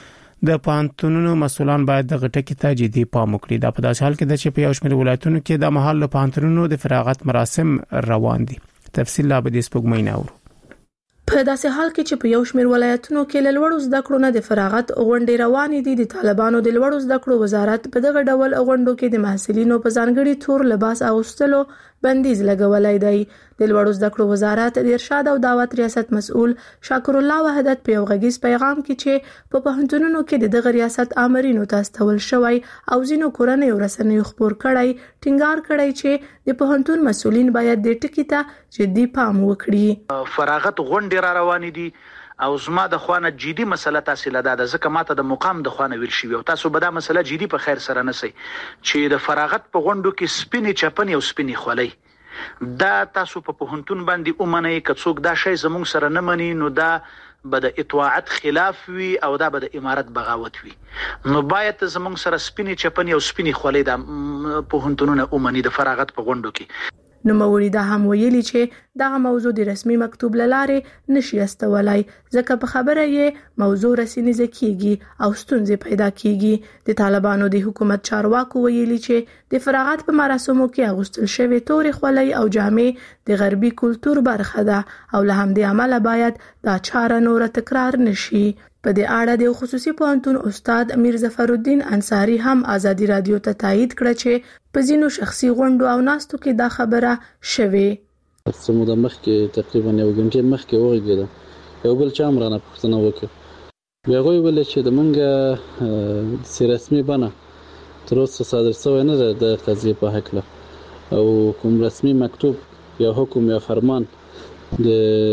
د پوهنتونونو مسولان باید د غټکی ته جدي پام وکړي. دا په داسې حال کې چې په یو شمېر ولایتونو کې د محل پوهنتونونو د فراغت مراسم روان دي. تفصیل لا به د سپوږمۍ ناوړو. په داسې حال کې چې په یو شمېر ولایتونو کې لوړو زده کړو نه د فراغت غونډې روانې دي، د طالبانو د لوړو زده کړو وزارت په دغه ډول غونډو کې د محصلینو په ځانګړي تور لباس اغوستلو بندیز لګولای دی. د لوړو زده کړو وزارت د ارشاد او دعوت ریاست مسؤل شاکر الله وحدت په یو غږیز پیغام کې چې په پوهنتونونو کې د دغه ریاست آمرینو ته استول شوی او ځینو کورنۍ ورسنیو خبر کړی ټینګار کړی چې د پوهنتون مسؤلین باید د ټکی ته جدي پام وکړي. فراغت غونډې را روانې دي او زما د خوانه جدي مسله تاسو لدا د ځکه ماته د مقام د خوانه ویل شي او تاسو به دا مسله جدي په خیر سره نسی چې د فراغت په غونډو کې سپینې چپنې او سپینې خولۍ دا تاسو په پوهنتون باندې اومنه که څوک دا شی زموږ سره نه مني نو دا به د اطاعت خلاف وي او دا به د امارت بغاوت وي. نو باید زموږ سره سپینې چپنې او سپینې خولۍ د پوهنتونونو اومني د فراغت په غونډو کې. نو موري دا هم ویلي چې دغه موضوع د رسمي مکتوب لاره نشي استولای ځکه په خبره یې موضوع رسنیزه کیږي او ستونزې پیدا کیږي. د طالبانو د حکومت چارواکو ویلي چې د فراغت په مراسمو کې اغوستل شوی تورې خولۍ او جامې د غربي کلچر برخه ده او له همدې عمله باید دا چاره نور تکرار نشي. په دې اړه د خصوصي پوهنتون استاد امیر ظفر الدین انصاری هم آزادی رادیو ته تایید کړ چې په ځینو شخصي غونډو او ناستو کې دا خبره شوې. سمو د مخ کې تقریبا یو غنټه مخ کې وګړه یو بل چا مرانه پښتنه وکړه بیا غوي ول چې د منګه سي رسمي بنا تر اوسه صادر شوی نه د قضیه په حق له او کوم رسمي مکتوب یا حکم یا فرمان د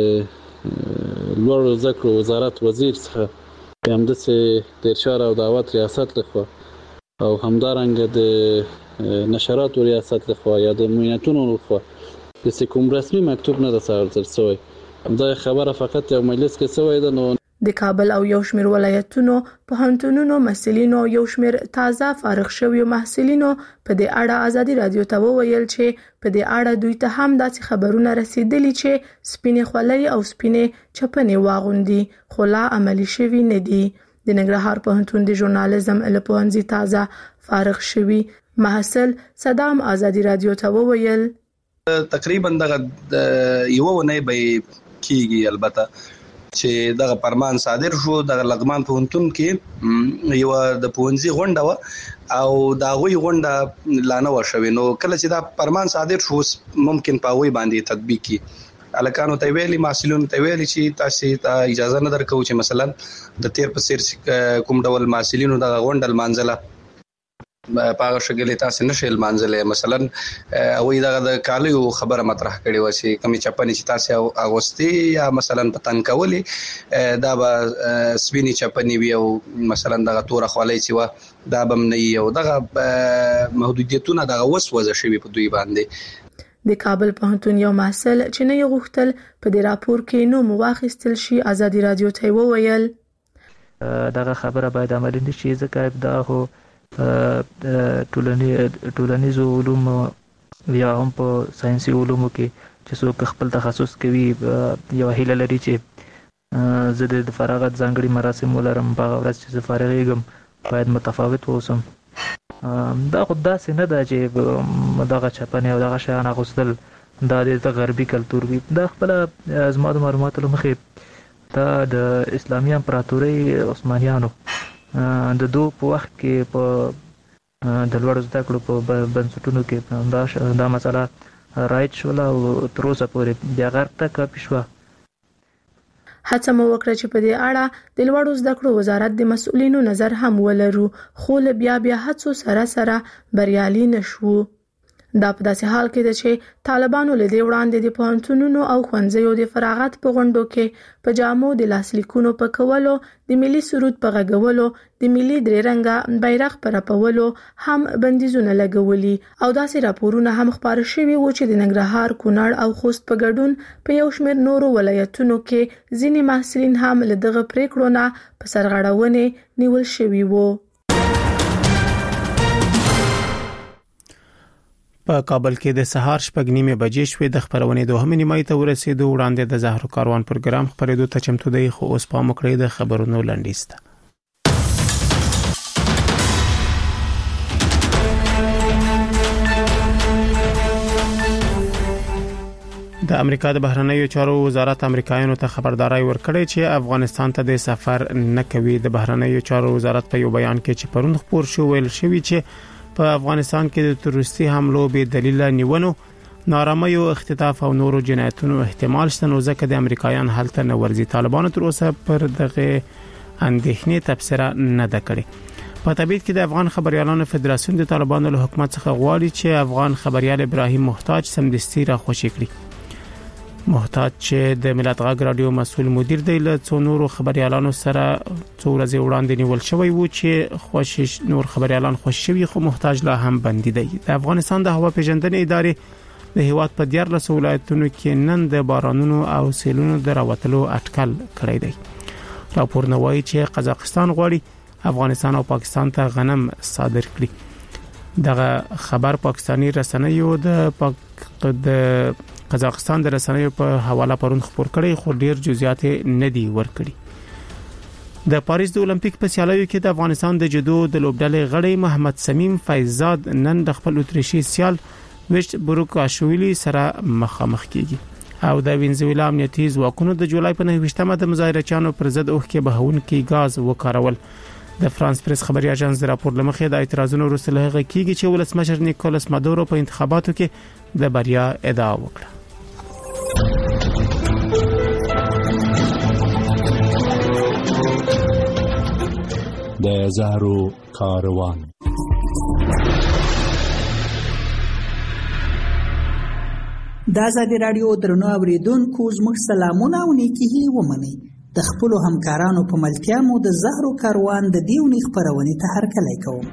لوړو زده کړو وزارت وزیر څخه هم د ارشاد او دعوت ریاست لخوا او همدارنګه د نشراتو ریاست لخوا یا د معاینتونو لخوا د کوم رسمي مکتوب نه د صادر شوی. دا خبره فقط یو مجلس کې شوی ده. نو د کابل او یو شمېر ولایتونو پوهنتونونو مسؤلینو یو شمېر تازه فارغ شوی محصلینو په دې اړه آزادی رادیو ته وویل چې په دې اړه دوی ته هم داسې خبرونه رسیدلي چې سپینې خولۍ او سپینې چپنې واغوندي خو لا عملي شوي نه دي. د ننګرهار پوهنتون د ژورنالیزم له پوهنځي تازه فارغ شوی محصل صدام آزادی رادیو ته وویل تقریبا دغه یو ونه به کیږي البته چې دغه فرمان صادر شو. د لغمان پوهنتون کې یو د پوهنځي غونډه و او دا غوي غونډه لانه وشوي. نو کله چې دا فرمان صادر شو ممکن په وی باندې تطبیق کی الکانو ته ویلي محصلینو ته ویلي چې تاسو ته اجازه نه درکو چې مثلا د تیر په سیر کوم ډول محصلینو د غونډه منځله پاغه شګلې تاسو نشئ منځله مثلا وې د کالیو خبره مطرح کړي و چې کمی چپنې چې تاسو اغوستي یا مثلا پتن کولی دا به سپینی چپنې وي او مثلا دغه تور خولۍ چې و دا بم نه یو دغه محدودیتونه دغه وسوسه شوی په دوی باندې. د کابل پوهنتون یو محصل چې نه غوښتل په دې راپور کې نو مواخستل شي آزادی رادیو ته وویل دغه خبره باید عملي نشي ځکه دا هو ټولنیزو علوم یا هم په ساينسي علومو کې چې څوک خپل تخصص کوي یو هیله لري چې زه د فراغت ځانګړي مراسم ولرم په ورځ چې زه فارغېږم باید متفاوت اوسم. دا خو داسې نه ده چې دغه چپنې او دغه شیان اغوستل دا د غربي کلتور وي. دا خپل زما د معلوماتو له مخې دا د اسلامي امپراتورۍ عثمانیانو د دو په وخت کې په د لوړو زده کړو په بنسټونو کې دا مسله رایټ شول او تر اوسه پورې بیا غرب ته کاپي شوه. هڅه مو وکړه چې په دې اړه د لوړو زده کړو وزارت د مسؤلینو نظر هم ولرو خو بیا هڅو سره بریالي نشو. دا په داسې حال کې ده چې طالبانو له دې وړاندې د پوهنتونونو او ښوونځیو د فراغت په غونډو کې په جامو د لاسلیکونو په کولو د ملي سرود په غږولو د ملي درې رنګه بیرغ پر راپولو هم بندیزونه لګولي او داسې راپورونه هم خبر شوي و چې د ننګرهار کونړ او خوست په ګډون په یو شمېر نورو ولایتونو کې ځینې محصلین هم له دغه پریکړو نه په سرغړونې نیول شوي وو. په کابل کې د سهار 8:30 بجې شوې د خبرونې دوهمه نیمه ته ورسېدو وړاندې د زهرو کاروان پروګرام خبرېدو ته چمتو دی خو اوس په مکرې د خبرونو لنډیسته. د امریکا د بهرنیو چارو وزارت امریکایانو ته خبرداري ورکړې چې افغانستان ته د سفر نه کوي. د بهرنیو چارو وزارت په یو بیان کې چې پرون خبر شو ویل شوی چې په افغانستان کې د تروریستي حملو به دلیل نیونو نارامي او اختطاف او نورو جنایتونو احتمال شته، نو ځکه د امریکایان هلته نه ورځي. طالبانو تر اوسه پر دغه اندېښنې تبصره نه ده کړې. په تبعید کې د افغان خبريالانو فدراسیون د طالبانو له حکومت څخه غواړي چې افغان خبريال ابراهیم محتاج سمدستي را خوشی کړي. محتاج چې د ملت غږ رادیو مسؤل مدیر دی، له څو نورو خبريالانو سره څو ورځې وړاندې نیول شوی و چې نور خبريالان خوشی شوی، خو محتاج لا هم بندي دی. د افغانستان د هوا پیژندنې ادارې د هیواد په 14 ولایتونو کې نن د بارانونو او سیلونو د راوتلو اټکل کړی دی. راپور نوایي چې قزاقستان غواړي افغانستان او پاکستان ته غنم صادر کړي. دغه خبر پاکستانی رسنیو د قزاقستان د رسنیو په حواله پرون خبر کړي، خو ډیر جزئیات نه دی ورکړي. د پاریس د اولمپیک په سیالیو کې د افغانستان د جودو د لوبډلې غړی محمد سمیم فیضزاد نن د خپل اتریشي سیال ویچ بروکاشویلی سره مخامخ کیږي. او د وینزویلا امنیتي ځواکونو د جولای په 9مه د مظاهرچیانو پر ضد اوښکې بهونکي غاز وکارول. د فرانس پریس خبري اژانس د راپور لمخې د اعتراضونو وروسته له هغه کېږي چې ولسمشر نیکولاس مادورو په انتخاباتو کې د بریا ادعا وکړه. د زهرو کاروان. د آزادي رادیو درنو اوریدونکو زموږ سلامونه او نیکی هیلې ومنئ. د خپلو همکارانو په ملتیا مو د زهرو کاروان د دیونی خبرونې ته هرکلی کوم.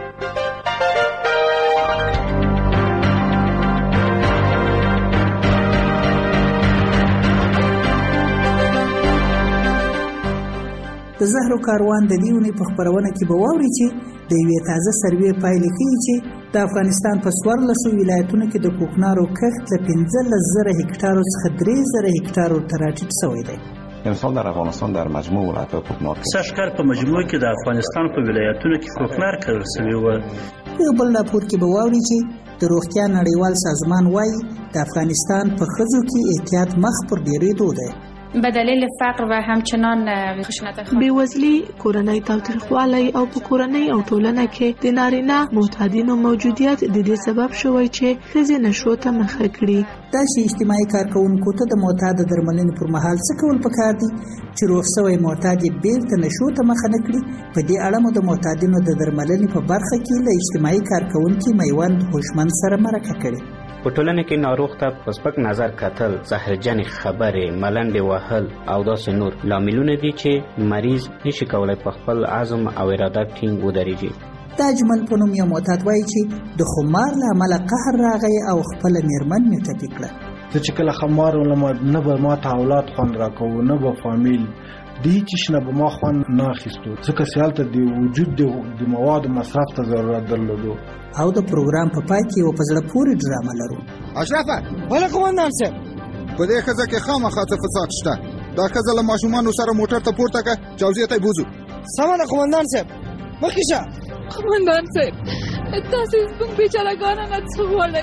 د زهرو کاروان د دیونی په خبرونه کې به واورئ چې د یوې تازه سروې پایلې ښیي چې د افغانستان په 14 ولایتونو کې د کوکنارو کښت له 15,000 هکتارو څخه 3,000 هکتارو ته راټیټ شوی دی. امسال در افغانستان در مجموع ولایت‌ها کوکنار سږکال په مجموع کې د افغانستان په ولایتونو کې کوکنار کرل شوی و. یو بل راپور کې به واورئ چې د روغتیا نړیوال سازمان وايي د افغانستان په ښځو کې اعتیاد مخ پر ډیریدو دی. به دلیل فقر و همچنان خشونت بیوزلی، کورنۍ تاوتریخوالی او په کورنۍ او ټولنه کې د نارینه معتادینو موجودیت د دې سبب شوی چې ښځې نشو ته مخه کړي. دا چې اجتماعي کارکونکو ته د معتاد درملنې پر مهال څه کول پکار دي چې روغ شوی معتاد بیرته نشو ته مخه نه کړي. په دې اړه مو د معتادینو د درملنې په برخه کې له اجتماعي کارکونکو میوند هوشمن سره مرکه کړې. په ټولنه کې ناروغ ته په سپک نظر کتل، زهرجن خبرې، ملنډې وهل او داسې نور لاملونه دي چې مریض نشي کولای په خپل عزم او اراده ټینګ ودرېږي. د اجمل په نوم یو معتاد وایي چې د خمار له امله قهر راغی او خپل میرمن یې ټپي کړه. ته چې کله خمار ولم نه به ماته اولاد خوند راکوو، نه به فامیل دی چې شنه به ما خوند نه اخیستو، ځکه چې هلته د وجود د موادو مصرف ته ضرورت درلودو. او د پروګرام په پای کې یو په زړه پورې ډرامه لرو. اشرفه ولا قومندان صاحب، په دې ښځه کې خامخا څه فساد شته. دا ښځه له ماشومانو سره موټر ته پورته کړه، جوزیه ته بوزو. سمه ده قومندان صاحب، مخکې شه. قومندان صاحب تاسو زموږ بیچارهګانو نه څه غواړئ؟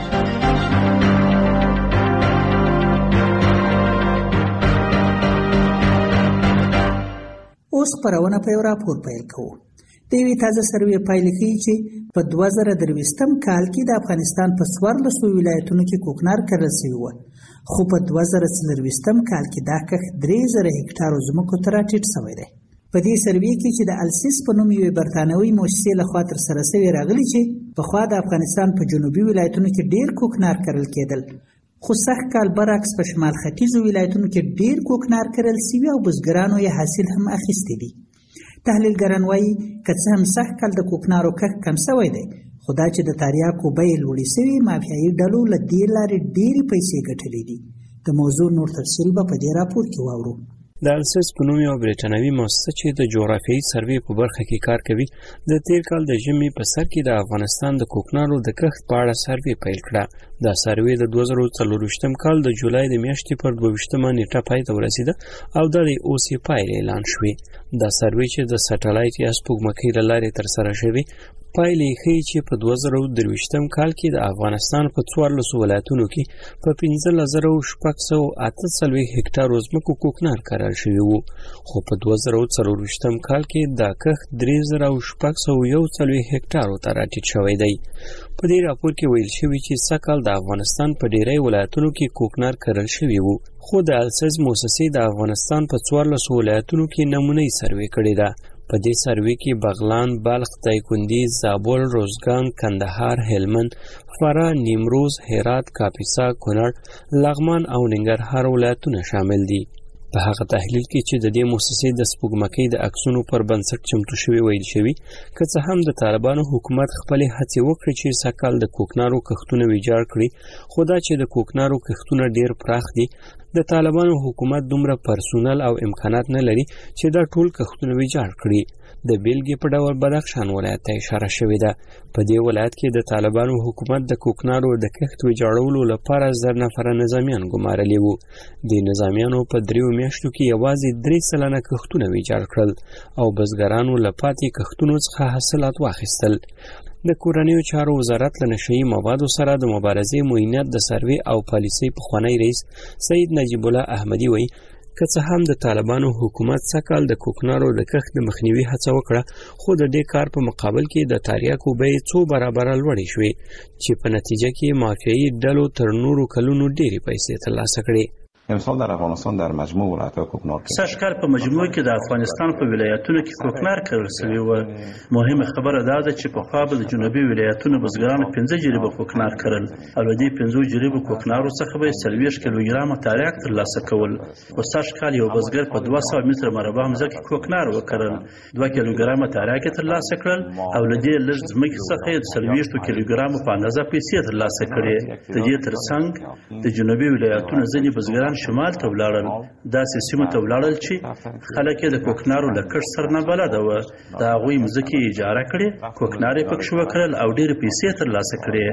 اوس خبرونه په یو راپور پیل کوو. د یوې تازه سروې پایلې ښیي چې په 2023 کال کې د افغانستان په 14 ولایتونو کې کوکنار کرل شوی و، خو په 2024 کال کې دا کښت 3,000 هکتارو ځمکو ته راټیټ شوی دی. په دې سروې کې چې د السیس په نوم یوې برتانوي مؤسسې لخوا ترسره شوې راغلي چې پخوا د افغانستان په جنوبي ولایتونو کې ډیر کوکنار کرل کېدل، خو سږکال برعکس په شمال ختیځو ولایتونو کې ډیر کوکنار کرل شوي او بزګرانو یې حاصل هم اخیستی دی. تحلیلګران وایي که څه هم سږکال د کوکنارو کښت کم شوی دی، خو دا چې د تریاکو بیې لوړې شوي مافیایي ډلو له دې لارې ډېرې پیسې ګټلې دي. د موضوع نور تفصیل به په دې راپور کې واورو. د السیس په نوم یو بریټانوي مؤسسه چې د جغرافیایي سروې په برخه کې کار کوي، د تیر کال د ژمي په سر کې د افغانستان د کوکنارو د کښت په اړه سروې پیل کړه. دا سروې د 2024 کال د جولای د میاشتې پر 22 نیټه پای ته ورسېده او د اوس یې پایلې اعلان شوې. دا سروې چې د سټلایټ یا سپوږمکۍ له لارې ترسره شوې پایلې ښیي چې په 2023 کال کې د افغانستان په 14 ولایتونو کې په 15648 هکتارو ځمکو کوکنار کرل شوي وو، خو په 2024 کال کې دا کښت 3641 هکتارو ته راټیټ شوی دی. په دې راپور کې ویل شوي چې سږکال د افغانستان په ډیری ولایتونو کې کوکنار کرل شوي وو، خو د السز موسسې د افغانستان په 14 ولایتونو کې نمونه‌ای سروې کړې ده. په دې سروې کې بغلان، بلخ، دایکندي، زابل، روزګان، کندهار، هلمند، فراه، نیمروز، هرات، کاپیسا، کونړ، لغمان او ننګرهار ولایتونه شامل دي. په هغه تحلیل کې چې د دې موسسې د سپوږمکۍ د عکسونو پر بنسټ چمتو شوی ویل شوی، که څه هم د طالبانو حکومت خپلې هڅې وکړي چې سږکال د کوکنارو کښتونه ویجاړ کړي، خو دا چې د کوکنارو کښتونه ډیر پراخ دي، د طالبانو حکومت دومره پرسونل او امکانات نه لري چې دا ټول کښتونه ویجاړ کړي. د بیلګې په ډول بدخشان ولایت ته اشاره شوې ده. په دې ولایت کې د طالبانو حکومت د کوکنارو د کښت ویجاړولو لپاره 1000 نفره نظامیان ګمارلي وو. د نظامیانو په 3 میاشتو کې یوازې 3% کښتونه ویجاړ کړل او بزګرانو له پاتې کښتونو څخه حاصلات واخیستل. د کورنیو چارو وزارت له نشهیي موادو سره د مبارزې معینات د سروې او پالیسۍ پخوانی رئیس سید نجیب الله احمدي وایي، که څه هم د طالبانو حکومت سږکال د کوکنارو د کښت د مخنیوي هڅه وکړه، خو د دې کار په مقابل کې د تریاکو بیې 2 برابره لوړې شوې، چې په نتیجه کې مافیایي ډلو تر نورو کلونو ډېرې پیسې ترلاسه کړې. امسال در افغانستان در مجموع ولایت‌ها کوکنار کرد. سږکال په مجموع کې د افغانستان په ولایتونو کې کوکنار کرل شوی و. مهمه خبره دا ده چې په خوا به د جنوبي ولایتونو بزګرانو 15 جریبه کوکنار کرل او له دې 15 جریبه کوکنارو څخه به 40 کیلوګرامه تریاک ترلاسه کول. خو سږکال یو بزګر په 200 متر مربع ځمکه کوکنار وکړل، 2 کیلوګرامه تریاک ترلاسه کړل او له دې لږ ځمکې څخه 40 کیلوګرامه په اندازه پیسې ترلاسه کړې. د دې ترڅنګ د جنوبي ولایتونو ځینې بزګران شمال ته ولاړل، داسې سیمو ته ولاړل چې خلک یې د کوکنارو له کښت سره نه بلده وه. د هغوی مځکې اجاره کړې، کوکنار یې پکښې وکرل او ډېرې پیسې ترلاسه کړې.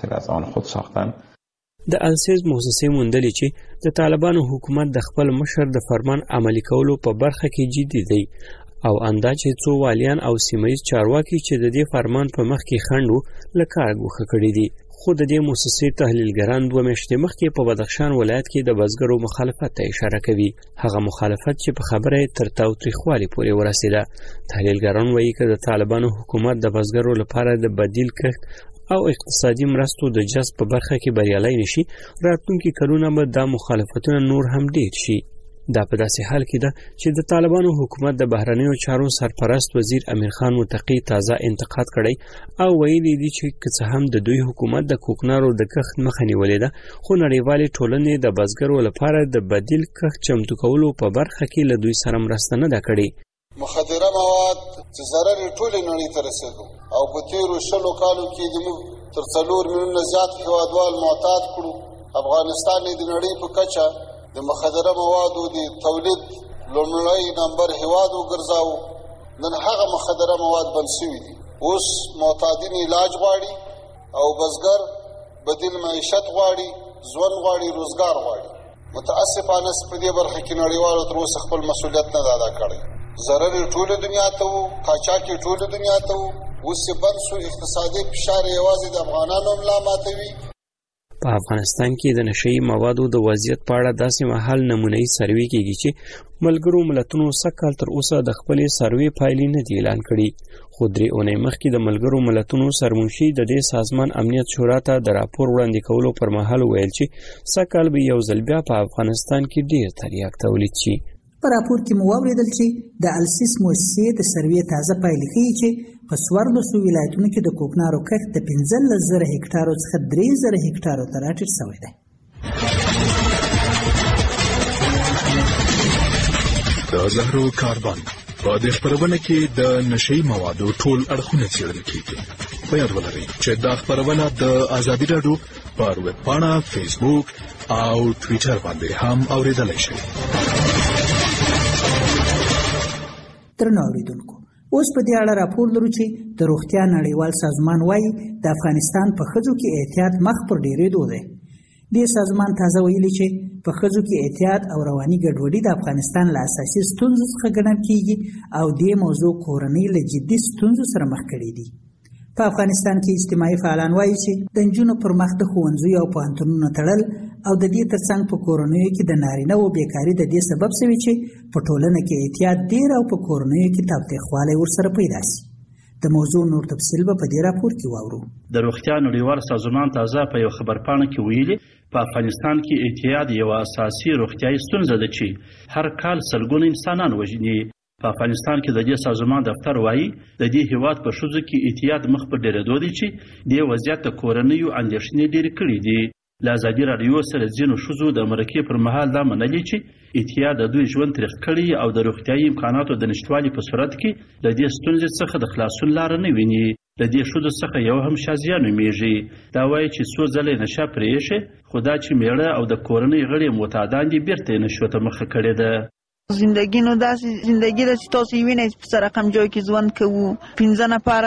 د السز موسسې موندلې چې د طالبانو حکومت د خپل مشر د فرمان عملي کولو په برخه کې جدي دی او انداز چې څو والیان او سیمه‌ییز چارواکي چې د دې فرمان په مخ کې خنډ وو له کاره ګوښه کړي دي. خو د دې موسسې تحلیلګران 2 میاشتې مخکې په بدخشان ولایت کې د بزګرو مخالفت ته اشاره کوي، هغه مخالفت چې په خبره تر تاوتریخوالي پورې ورسېده. تحلیلګران وایي که د طالبانو حکومت د بزګرو لپاره د بدیل کښت او اقتصادي مرستو د جذب په برخه کې بریالی نشي، راتلونکي کلونه به دا مخالفتونه نور هم ډېر شي. دا په داسې حال کې ده چې د طالبانو حکومت د بهرنیو چارو سرپرست وزیر امیر خان متقی تازه انتقاد کړی او ویلي دي چې که څه هم د دوی حکومت د کوکنارو د کښت مخه نیولې ده، خو نړیوالې ټولنې د بزګرو لپاره د بدیل کښت چمتو کولو په برخه کې له دوی سره مرسته نه ده کړې. مخدره مواد چې ضرر ټولې نړۍ ته رسېدو او په تیرو 20 کالو کې زموږ تر 4 میلیونه زیات هیوادوال معتاد کړو. افغانستان د نړۍ په کچه د مخدره موادو د تولید لومړی نمبر هیواد وګرځاو. نن هغه مخدره مواد بند شوي دي. اوس معتادین علاج غواړي او بزګر بدیل معیشت غواړي، ژوند غواړي، روزګار غواړي. متاسفانه په دې برخه کې نړیوالو تر اوسه خپل مسؤلیت نه ادا کړی. ضرر ټوله دنیا ته وو، قاچاق ټوله دنیا ته وو. اوس بند شو، اقتصادي فشار یوازې د افغانانو ملا ماتوي. په افغانستان کې د نشهیي موادو د وضعیت په اړه داسې مهال نمونه‌ای سروې کېږي چې ملګرو ملتونو سږکال تر اوسه د خپلې سروې پایلې نه دي اعلان کړي، خو 3 اونۍ مخکې د ملګرو ملتونو سرمنشي د دې سازمان امنیت شورا ته د راپور وړاندې کولو پر مهال ویل چې سږکال به یو ځل بیا په افغانستان کې ډېر تریاک تولید شي. په راپور کې مو واوریدل چې د السیس موسسې د سروې تازه پایلې ښیي چې په 14 ولایتونو کې د کوکنارو کښت د 15,000 هکتارو څخه 3,000 هکتارو ته راټیټ شوی دی. د زهرو کاربن په دې خپرونه کې د نشهیي موادو ټول اړخونه څېړل کېږي. په یاد ولرئ چې دا خپرونه د ازادي راډیو پر ویب پاڼه، فیسبوک او ټویټر باندې هم اورېدلی شئ. درنو اوریدونکو، اوس په دې اړه راپور لرو چې د روغتیا نړیوال سازمان وايي د افغانستان په ښځو کې احتیاط مخ پر ډېرېدو دی. دې سازمان تازه ویلي چې په ښځو کې احتیاط او رواني ګډوډي د افغانستان له اساسي ستونزو څخه ګڼل کېږي او دې موضوع کورنۍ له جدي ستونزو سره مخ کړي دي. په افغانستان کې اجتماعي فعالان وایي چې د نجونو پر مخ د ښوونځیو او پوهنتونونو تړل او د دې ترڅنګ په کورنیو کې د نارینه و بیکاري د دې سبب شوي چې په ټولنه کې اعتیاد ډیر او په کورنیو کې تاوتریخوالی ورسره پیدا شي. د موضوع نور تفصیل به په دې راپور کې واورو. د روغتیا نړیوال سازمان تازه په یو خبرپاڼه کې ویلي په افغانستان کې اعتیاد یو اساسي روغتیايي ستونزه ده چې هر کال سلګونه انسانان وژني. په افغانستان کې د دې سازمان دفتر وایي د دې هیواد په ښځو کې اعتیاد مخ په ډېرېدو دی چې دې وضعیت د کورنیو اندېښنې ډېرې کړي دي. له ازادي راډیو سره ځینو ښځو د مرکې پر مهال دا منلي چې اعتیاد د دوی ژوند تریخ کړي او د روغتیايي امکاناتو د نشتوالي په صورت کې د دې ستونزې څخه د خلاصون لاره نه ویني. د دې ښځو څخه یو هم شازیه نومیږي. دا وایي چې څو ځله یې نشه پرې ایښې خو دا چې میړه او د کورنۍ غړي معتادان دي بیرته یې نشو ته مخه کړې ده. زندگی نو داسې زندگی ده چې تاسو یې وینئ چې په سره رقم جای کې ژوند کوو 15 نفره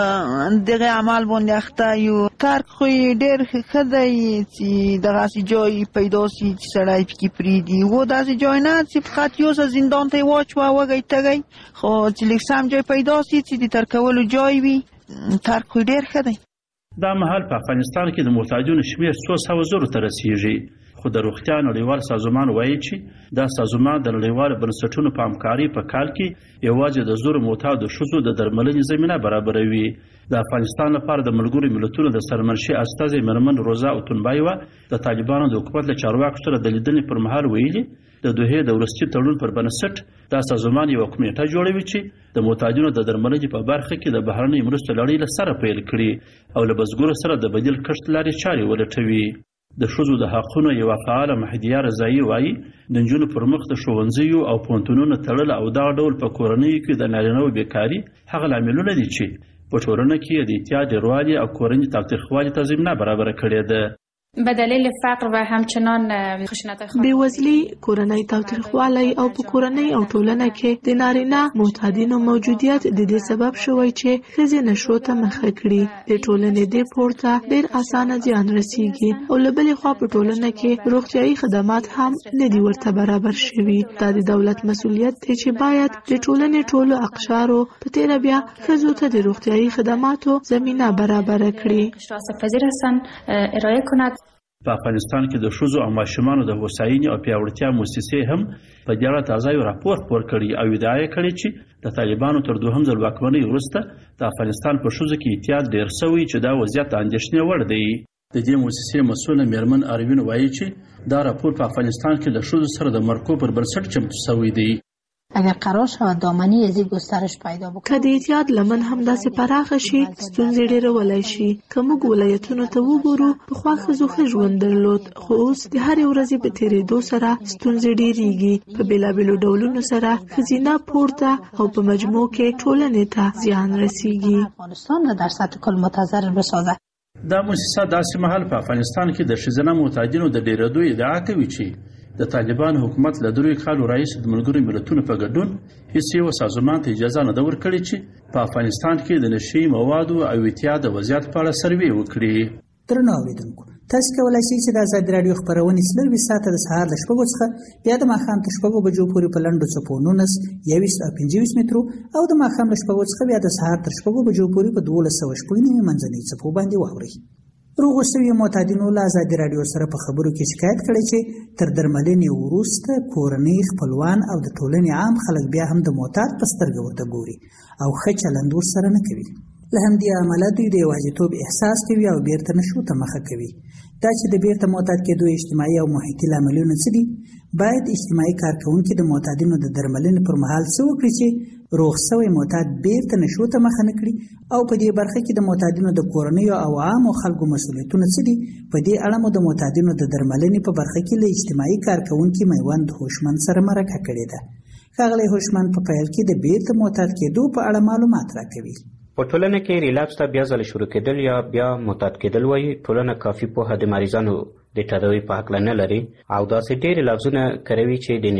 په دغه عمل باندې اخته یو. ترک خو یې ډېر ښه دی چې دغسې جای پیدا سي چې سړی پکې پرېږدي. و داسې جای نه چې فقط یو څه زندان ته یې واچوه وږی تږی خو چې لږ سم جای پیدا سي چې د ترکولو جای وي. ترک خو ډېر ښه دی. دا مهال په افغانستان کې د محتاجونو شمېر 200,000 ته رسیږي. خو د روغتیا نړیوال سازمان وایي چې دا سازمان د نړیوالو بنسټونو په همکارۍ په کال کې یوازې د زرو معتادو ښځو د درملنې زمینه برابروي. د افغانستان لپاره د ملګرو ملتونو د سرمنشي استازي مېرمن روزا اوتونبایوا د طالبانو د حکومت له چارواکو سره د لیدنې پر مهال ویلي د دوحې د وروستي تړون پر بنسټ دا سازمان یوه کمیټه جوړوي چې د معتادینو د درملنې په برخه کې د بهرنۍ مرستو لړۍ له سره پیل کړي او له بزګرو سره د بدیل کښت لارې چارې ولټوي. د ښځو د حقونو یوه فعاله مهدیه رضایي وایي د نجونو پر مخ د ښوونځیو او پوهنتونونو تړل او دغه ډول په کورنیو کې د نارینه‌و بیکاري هغه لاملونه دي چې په ټولنه کې د اعتیاد ډېروالي او کورني تاوتریخوالي ته زمینه برابره کړې ده. به دلیل فقر و همچنان خشونت بیوزلی، کورنۍ تاوتریخوالی او په کورنۍ او ټولنه کې د نارینه معتادینو موجودیت د دې سبب شوی چې ښځې نشو ته مخه کړي. د ټولنې د پورته ډېر اسانه زیان رسیږي او له بلې خوا په ټولنه کې روغتیايي خدمات هم نه دي ورته برابر شوي. دا د دولت مسؤلیت دی چې باید د ټولنې ټولو اقشارو په تیره بیا ښځو ته د روغتیايي خدماتو زمینه برابره کړي. اشراف‌پذیر هستن ارائه کند. په افغانستان کې د ښځو او ماشومانو د هوساینې او پیاوړتیا موسسې هم په دې اړه تازه یو راپور خپور کړی او ادعا یې کړې چې د طالبانو تر دوهم ځل واکمنۍ وروسته د افغانستان په ښځو کې اعتیاد ډېر شوی چې دا وضعیت د اندېښنې وړ دی. د دې موسسې مسؤله مېرمن اروین وایي چې دا راپور په افغانستان کې د ښځو سره د مرکو پر بنسټ چمتو شوی دی. اگر قرار شود دامنی از این گسترش پیدا بکنه که د اعتیاد لمن هم داسې پراخه شي ستونزې ډېرولای شي. که موږ ولایتونو ته وګورو پخوا ښځو ښه ژوند درلود خو اوس د هرې ورځې په تېرېدو سره ستونزې ډېرېږي. په بېلابېلو ډولونو سره ښځینه پورته او په مجموع کې ټولنې ته زیان رسیږي. افغانستان را در سطح کل متضرر بسازد. دا موسسه داسې مهال په افغانستان کې د ښځینه معتادینو د ډېرېدو ادعا کوي چې د طالبان حکومت له 3 کالو راهیسې د ملګرو ملتونو په ګډون هیڅ یو سازمان ته اجازه نه ده ورکړې چې په افغانستان کې د نشهیي موادو او اعتیاد د وضعیت په اړه سروې وکړي. درنو اورېدونکو، تاسو کولی شئ چې د ازادي راډیو خپرونې 24 ساعته د سهار له 6 څخه بیا د ماښام تر 6 بجو پورې په لنډو څپو 19, 21 او 25 مترو او د ماښام له 6 څخه بیا د سهار تر 6 بجو پورې په 1290 منځنۍ څپو باندې واورئ. روغ شوي معتادینو له ازادي راډیو سره په خبرو کې شکایت کړی چې تر درملنې وروسته کورنۍ، خپلوان او د ټولنې عام خلک بیا هم د معتاد په سترګه ورته ګوري او ښه چلند ورسره نه کوي. له همدې امله دوی د یوازیتوب احساس کوي او بیرته نشو ته مخه کوي. دا چې د بیرته معتاد کېدو اجتماعي او محیطي لاملونه څه دي، باید اجتماعي کارکوونکي د معتادینو د درملنې پر مهال څه وکړي چې روغ شوی معتاد بیرته نشو ته مخه نه کړي او په دې برخه کې د معتادینو د کورنیو او عامو خلکو مسؤلیتونه څه دي. په دې اړه مو د معتادینو د درملنې په برخه کې له اجتماعي کارکوونکي میوند هوشمند سره مرکه کړې ده. ښاغلی هوشمند په پیل کې د بیرته معتاد کېدو په اړه معلومات راکوي. په ټولنه کې ریلاپس ته بیا ځل شروع کېدل یا بیا معتاد کېدل وایي ټولنه کافي پوهه د مریضانو د تداوي په هکله نه لري او داسې ډېرې لفظونه کاروي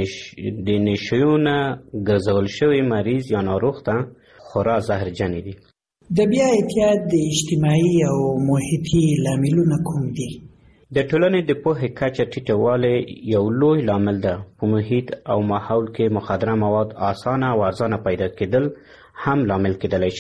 چې د نشیو نه ګرځول شوی مریض یا ناروغ ته خورا زهرجنې دي. د بیا اعتیاد د اجتماعي او محیطي لاملونه کوم دي؟ د ټولنې د پوهې کچه ټیټوالی یو لوی لامل ده. په محیط او ماحول کې مخدره مواد اسانه او ارزانه پیدا کېدل هم لامل کېدلی شي.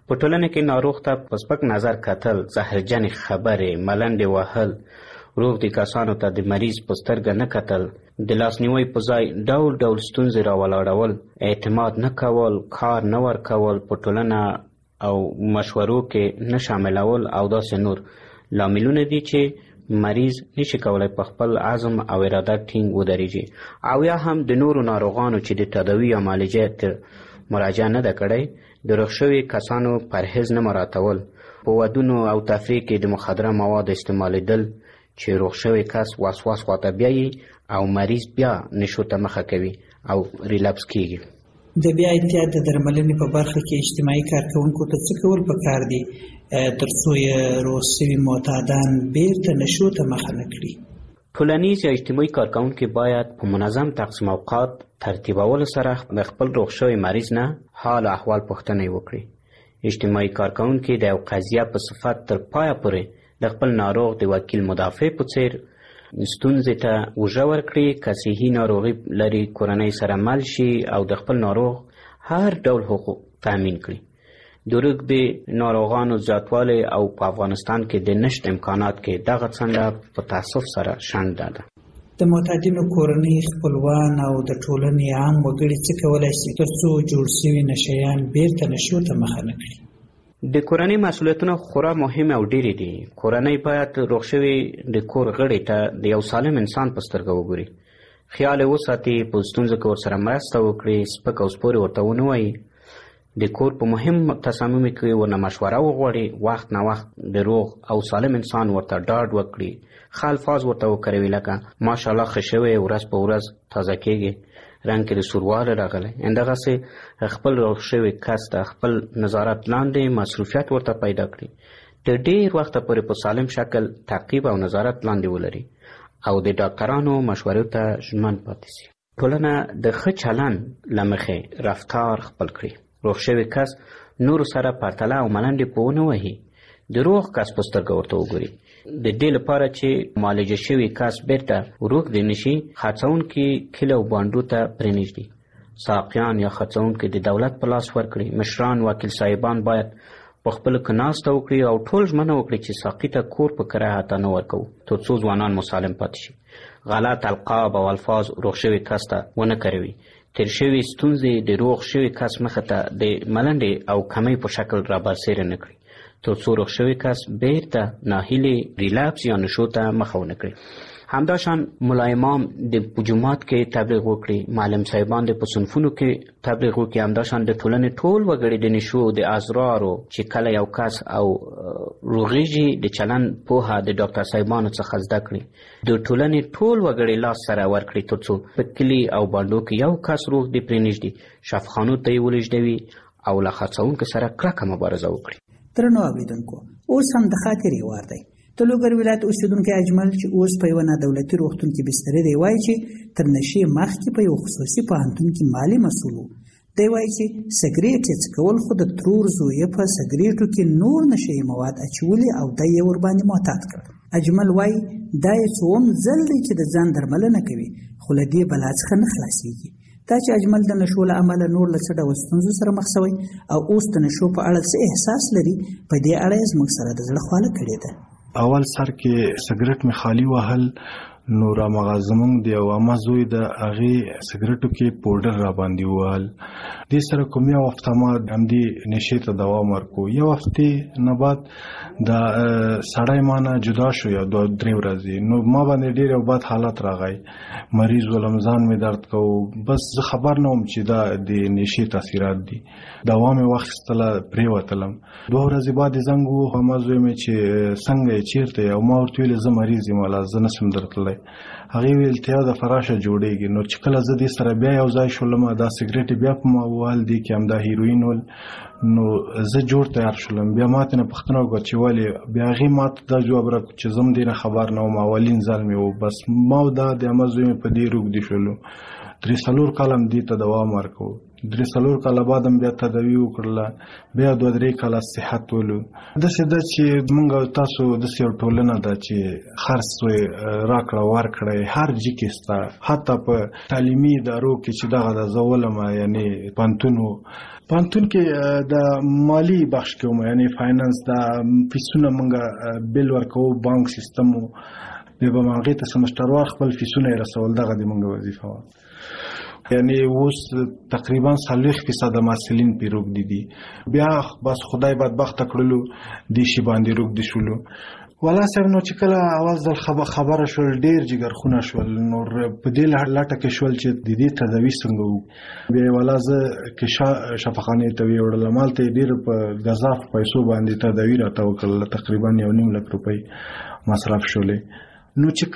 په ټولنه کې ناروغ ته په سپک نظر کتل، زهرجنې خبرې، ملنډې وهل، روغ دي کسانو ته د مریض په سترګه نه کتل، د لاسنیوي په ځای ډول ډول ستونزې راولاړول، اعتماد نه کول، کار نه ورکول، په ټولنه او مشورو کې نه شاملول او داسې نور لاملونه دي چې مریض نشي کولای په خپل عزم او اراده ټینګ ودرېږي. او یا هم د نورو ناروغانو چې د تداوي یا معالجې ته مراجعه نه ده کړې، د روغ شوي کسانو پرهیز نه مراعاتول، په ودونو او تفریح کې د مخدره مواد استعمالیدل چې روغ شوی کس وسواس خواته بیایي او مریض بیا نشو ته مخه کوي او ریلپس کیږي. د بیا احتیاط د درملنې په برخه کې اجتماعي کارکونکو ته څه کول پکار دي ترڅو یې روغ شوي معتادان بیرته نشو ته مخه نه کړي؟ ټولنیز یا اجتماعي کارکونکي باید په منظم تقسیم اوقات ترتیبولو سره د خپل روغ شوي مریض نه حال احوال پوښتنه وکړي. اجتماعي کارکونکي د یو قضیه په صفت تر پایه پورې د خپل ناروغ د وکیل مدافع په څیر ستونزې ته اوږه ورکړي، که صحي ناروغي لري کورنۍ سره مل شي او د خپل ناروغ هر ډول حقوق تامین کړي. د روږدي ناروغانو زیاتوالی او په افغانستان کې د نشت امکانات کې دغه څنډه په تاسف سره شنډه ده. د معتادینو کورنۍ، خپلوان او د ټولنې عام وګړي څه کولی شي ترڅو جوړ شوي نشیان بیرته نشو ته مخه نه کړي؟ د کورنۍ مسؤلیتونه خورا مهم او ډېرې دي. کورنۍ باید روغ شوي د کور غړي ته د یو سالم انسان په سترګه وګوري، خیال یې وساتي، په ستونزو کې ورسره مرسته وکړي، سپک او سپورې ورته ونه وایي، د کور په مهم تصامیمو کې ورنه مشوره وغواړي، وخت نه وخت د روغ او سالم انسان ورته ډاډ وکړي، ښه الفاظ ورته وکاروي لکه ماشاءالله ښه شوی، ورځ په ورځ تازه کېږي، رنګ کې د سوروالی راغلی. همدغسې خپل روغ شوي کس ته خپل نظارت لاندې مصروفیت ورته پیدا کړي، د ډېر وخته پورې په سالم شکل تعقیب او نظارت لاندې ولري او د ډاکټرانو مشورو ته ژمن پاتې سي. ټولنه د ښه چلند له مخې رفتار خپل کړي، روغ شوي کس نورو سره پرتله او ملنډې په ونه وهي، د روغ کس په سترګه ورته وګوري. د دې لپاره چې معالجه شوي کس بیرته روږدی نشي، خرڅونکي کلي او بانډو ته پرېنږدي، ساقیان یا خرڅونکي د دولت په لاس ورکړي. مشران، وکیل صاحبان باید په خپلو کې ناسته وکړي او ټول ژمنه وکړي چې ساقي ته کور په کرایه حتی نه ورکوو ترڅو ځوانان مسالم پاتې شي. غلط القاب او الفاظ روغ شوي کس ته ونه کاروي. تیر شوي ستونزې د روغ شوي کس مخه ته د ملنډې او کمۍ په شکل رابرسېره نه کړي ترڅو روغ شوي کس بیرته ناهیلې ریلپس یا نشو ته مخه ونه کړي. همداشان ملا امام د جومات کې تبلیغ وکړي، معلم صاحبان د په صنفونو کې تبلیغ وکړي، همداشان د ټولنې ټول وګړي د نشو د ازرارو چې کله یو کس او روغېږي د چلند پوهه د ډاکټر صاحبانو څخه زده کړي، د ټولنې ټول وګړي لاس سره ورکړي ترڅو په کلي او بانډو کې یو کس روغ دی پرېنږدي، شفاخانو ته یې ولېږدوي او له خرڅونکو سره کلکه مبارزه وکړي. درنو اوریدونکو، اوس هم د خاطرې وار دی. د لوګر ولایت اوسیدونکی اجمل چې اوس په یوه نادولتي روغتون کې بستری دی وایي چې تر نشې مخکې په یو خصوصي پوهنتون کې مالي مسؤل و. دی وایي چې سګرېټ یې څکول، خو د ترور زوی یې په سګرېټو کې نور نشهیي مواد اچولي او دی یې ورباندې معتاد کړ. اجمل وایي دا یې څوم ځل دی چې د ځان درملنه کوي، خو له دې بلا څخه نه خلاصېږي. دا چې اجمل د نشو له امله نور له څه ډول ستونزو سره مخ شوی او اوس د نشو په اړه څه احساس لري، په دې اړه یې زموږ سره د زړه خواله کړې ده. اول سر کې سګرټ می خالی وهل، نو را مغازمون دی او اما زوی د هغې سګرټو کې پوډر را باندې وهل. دې سره کوم یو هفته ما همدې نشې ته دوام ورکو. یو هفتې نه بعد د سړی ما نه جدا شو، یا 2-3 ورځې، نو ما باندې ډېر یو بد حالت راغی، مریض ولم، ځان مې درد کو. بس زه خبر نه وم چې دا د نشې تاثیرات دي. دوا مې واخیستله، پرېوتلم. 2 ورځې بعد یې زنګ ووهه، ما زوی مې چې څنګه یې، چېرته یې؟ او ما ورته ویلې زه مریض یم والا، زه نشم درتلی. هغې ویل ته د فراشه جوړېږي. نو چې کله زه دې سره بیا یو ځای شولم، دا سګرېټ بیا په ما ووهل، دې کې همدا هیروین ول، نو زه جوړ تیار شولم. بیا ما ته نه پوښتنه وکړه چې ولې؟ بیا هغې ما ته دا جواب راکړو چې زه هم دې نه خبر نه وم، اولین ځل مې و. بس ما دا د همه زوی مې په دې روږدي شولو. 3-4 کاله هم دې ته دوام ورکوو. 3 کاله بعد هم بیا تداوی وکړله، بیا 2-3 کاله صحت ولو. داسې ده چې موږ تاسو داسې یو ټولنه ده چې خرڅ راکړه ورکړه هر جي کې سته، حتی په تعلیمي ادارو کې چې دغه د زولم یعنی پانتون کې د مالی بخش کې هم یعنی فاینانس د فیسونه موږ بیل ورکو، بانک سیستم به مانګې ته سمستروار خپل فیسونه رسول، دغه د موږ وظیفه و. یعنی اوس تقریبا 40% محصلین پی روک دي، بیا بس خدای بدبخت کړلو د شی باندې روک دي شولو. ولا صاحب نو چې کله اواز د خبره شول ډیر جګرخونه شول، نور په دې لټه کې شول چې د دې تداوی څنګه وو. بیا ولا زه کې شفاخانه ته ویوړل، مالته ډیر په غزاف پیسو باندې تداوی راته وکړل، تقریبا 1.5 لک روپۍ مصرف شولې. نو چې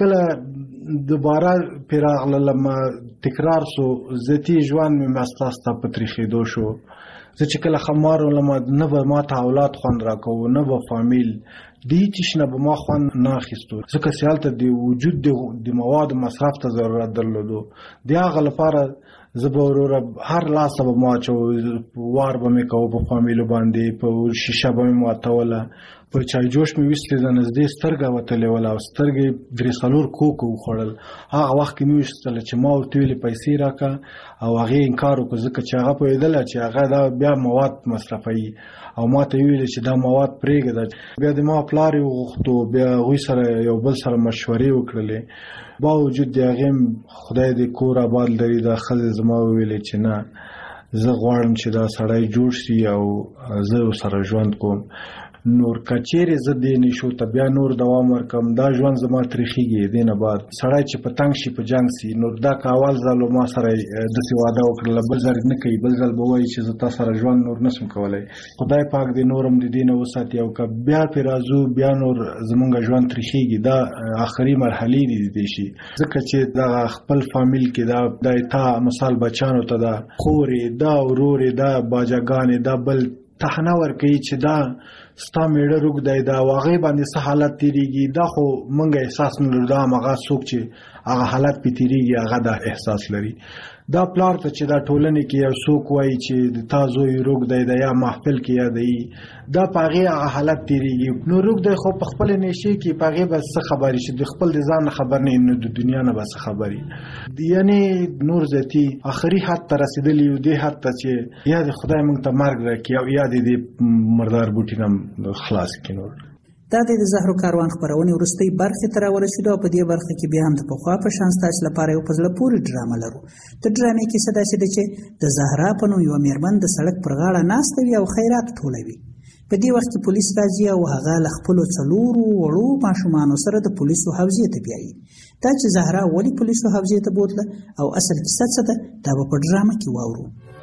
کله دوباره پیراغله ما تکرار سو ذاتی ژوند مې مستاسته په تاریخېدو شو. زه چې کله خمار ولم نه به ما ته اولاد خوند راکو، نه به فامیل دی چې نه به ما خوند نه اخیستو، ځکه چې هلته د وجود د مواد مصرف ته ضرورت درلودو. د هغه لپاره زه به وروره هر لاسه به ما اچو، وار به مې کوو په فامیلو باندې، په شیشه به مې ماتوله، په چای جوش مې ویستې د نږدې سترګه وتلې وله او سترګې 3 کوکو وخوړل. هغه وخت کې مې ویستله چې ما ورته ویلې پیسې راکړه او هغې انکار وکړو، ځکه چې هغه پوهېدله چې هغه دا بیا مواد مصرفوي او ما ته ویلې چې دا مواد پرېږده. بیا د ما پلار یې وغوښتو، بیا هغوی سره یو بل سره مشورې وکړلې، باوجود د هغې خدای دې کور آباد لري دا ښځې زما وویلې چې نه، زه غواړم چې دا سړی جوړ شي او زه سره ژوند کوم. نور کچېرې زه دې نشو ته بیا نور دوام ورکم، دا ژوند زما تریخیږي. دې نه بعد سړی چې په تنګ شي په جنګ سي، نور دا که اول ځل ما سره داسې واده وکړله، بل ځل نه کوي، بل ځل به وایي چې زه تا سره ژوند نور نشم کولی. خدای پاک دې نورم د دې نه وساتي، او که بیا پرې راځو بیا نور زمونږ ژوند تریخیږي. دا آخري مرحلې دي شي، ځکه چې دغه خپل فامیل کې دا تا مثال بچانو ته دا خورې، دا ورورې، دا باجاګانې، دا بل تحنه ورکوي چې دا ستا میړه روږ دی، دا هغې باندې څه حالت تېرېږي، دا خو موږ احساس نه لرو، دا همغه څوک چې هغه حالت پې تېرېږي هغه دا احساس لري. دا پلار ته چې دا ټولنې کې یو څوک وایي چې د تا زوی روږ دی د یا محفل کې یادوي، دا په هغې هغه حالت تېرېږي. نو روږ دی خو په خپلې نشې کې په هغې به څه خبرې چې د خپل د ځان نه خبر نه، نو د دنیا نه به څه خبرې. یعنې نور ذاتي آخري حد ته رسېدلي یو، دې حد ته چې یا د خدای موږ ته مرګ راکړي او یا دې مردار بوټي نه خلاص کړي. نور دا د زهرو کاروان خپرونې وروستۍ برخې ته راورسېدو او په دې برخه کې بیا هم د پخوا په شان ستاسو لپاره یو په زړه پورې ډرامه لرو. د ډرامې کیسه داسې ده چې د زهرا په نوم یوه مېرمن د سړک پر غاړه ناسته وي او خیرات ټولوي. په دې وخت کې پولیس راځي او هغه له خپلو 4 وړو ماشومانو سره د پولیسو حوزې ته بیایي. دا چې زهرا ولې پولیسو حوزې ته بوتله او اصل کیسه څه ده، دا به په ډرامه کې واورو.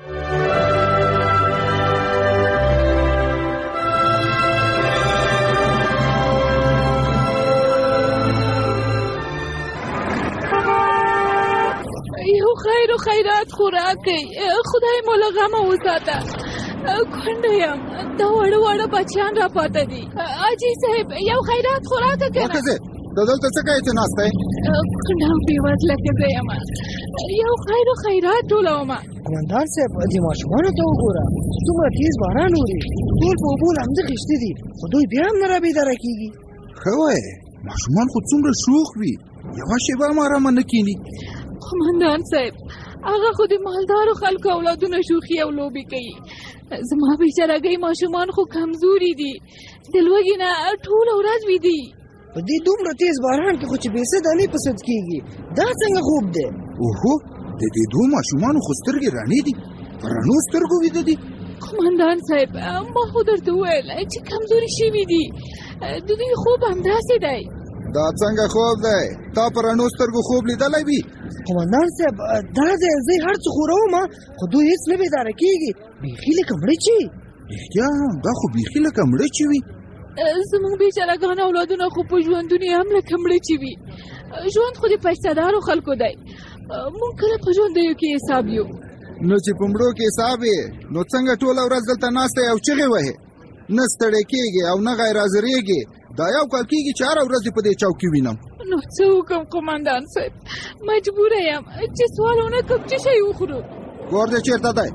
خیر و خیرات خوراک کوي، خدای مو له غمه وساته. کونډه یم، دا واړه واړه بچیان را پاته دي. اجي صاحب یو خیرات خوراک کوي. ته دلته څه کوې چې ناسته یې؟ کونډه او بېوزله ښځه یم، یو خیر و خیرات ټولوم. قمندان صاحب دې ماشومانو ته وګوره، څومره تېز باران اوري، ټول په اوبو لمده خېشتي دي، خو دوی بیا هم نه رابېداره کېږي. ښه وایې، ماشومان خو څومره شوخ وي، یوه شېبه هم ارامه نه کښېني. قمندان صاحب هغه خو د مالدارو خلکو اولادونه شوخي او لوبې کوي، زما بیچارهګۍ ماشومان خو کمزوري دي، د لوږې نه ټوله ورځ ویدي. په دې دومره تېز باران کې خو چې بېسه دانې په سد کېږي، دا څنګه خوب دی؟ اوهو، د دې دوو ماشومانو خو سترګې رڼې دي، په رڼو سترګو ویده دي. قمندان صاحب ما خو درته وویل چې کمزوري شوي دي، د دوی خوب همداسې دی. دا څنګه خوب دی؟ تا په رڼو سترګو خوب لیدلی وي؟ قمندان صاحب دا دی، زه هر څه خوروم خو دوی هېڅ نه بیداره کېږي، بیخي لکه مړچې. رښتیا دا خو بیخي لکه مړچې وي. زموږ بیچارهګان اولادونه خو په ژوندونې هم لکه مړچې وي. ژوند خو د پیسه‌دارو خلکو دی، موږ کله په ژوندیو کې حساب یو. نو چې په مړو کې حساب یې، نو څنګه ټوله ورځ دلته ناسته یې او چغې وهې؟ نه ستړی کېږې او نه غیر حاضرېږې. دا یو کال کېږي چې هره ورځ دې په دې چوکۍ وینم. نو څه وکړم قمندان صاحب، مجبوره یم چې سوال ونه کړم چې شی وخورو. کور دې چیرته دی؟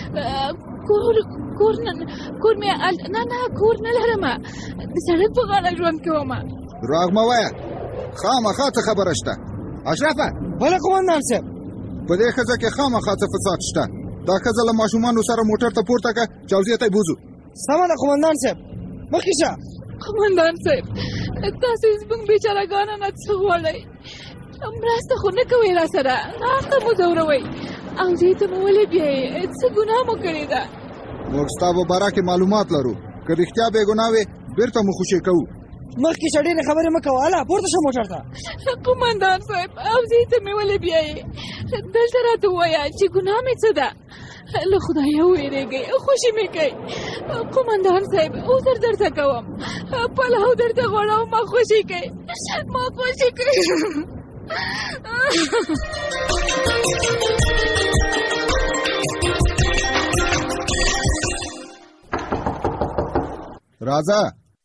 کور مې نه کور نه لرم، د سړک په غاړه ژوند کوم. دروغ مه وایه، خامخا څه خبره شته؟ اشرفه. بله قومندان صاحب. په دې ښځه کې خامخا څه فساد شته. دا ښځه له ماشومانو سره موټر ته پورته کړه، جوزیې ته یې بوځو. سمه ده قومندان صاحب، مخکې شه. قومندان صاحب، تاسو زموږ بیچارهګانو نه څه غواړئ؟ مرسته خو نه کوئ را سره، ناحقه مو ځوروئ او دې ته مو ولې بیایئ؟ څه ګناه مو کړې ده؟ موږ ستا په باره کې معلومات لرو، که رښتیا بې ګناه وې بېرته مو خوشي کوو. مخکې شه ډېرې خبرې مه کوه، هله پورته شه موټر ته. قومندان صاحب، او دې ته مې ولې بیایئ؟ دلته راته ووایه چې ګناه مې څه ده؟ له خدایه وویرېږئ، خوشي مې کوئ. قومندان صاحب، عذر درته کوم، پلو درته غواړم، ما خوشي کوئ، ما خوشي کوئ. راځه.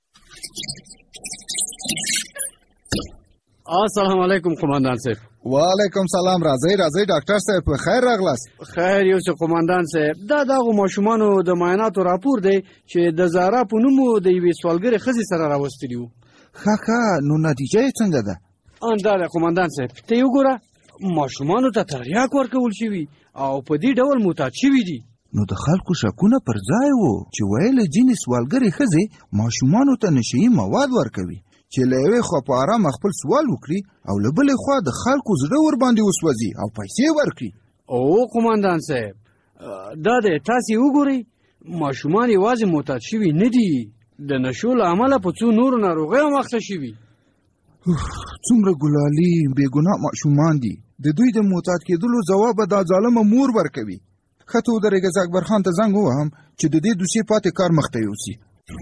السلام علیکم قومندان صاحب. وعلیکم سلام. راځئ ډاکټر صاحب، په خیر راغلاست. خیر یو څه قومندان صاحب، دا دغه ماشومانو د معایناتو راپور دی چې د زهرا په نوم د یوې سوالګرې ښځې سره راوستلي وو. ښه نو نتیجه یې څنګه ده؟ دا ده قومندان صاحب، ته یې وګوره، ماشومانو ته تریاک ورکول شوي او په دې ډول معتاد شوي دي. نو د خلکو شکونه پر ځای وو چې ویل ځینې سوالګرې ښځې ماشومانو ته نشهیي مواد ورکوي چې له یوې خوا په ارامه خپل سوال وکړي او له بلې خوا د خلکو زړه ورباندې وسوځي او پیسې ورکړي. او قومندان صاحب، دا دی تاسې وګورئ، ماشومان یوازې معتاد شوي نه دي، د نشو له امله په څو نورو ناروغیو مخته شوي. څومره ګلالي بېګناه ماشومان دي، د دوی د معتاد کېدلو ځواب دا ظالمه مور ورکوي. ښه ته ودرېږه، زه اکبر خان ته زنګ ووهم چې د دې دوسیې پاتې کار مخته یوسي.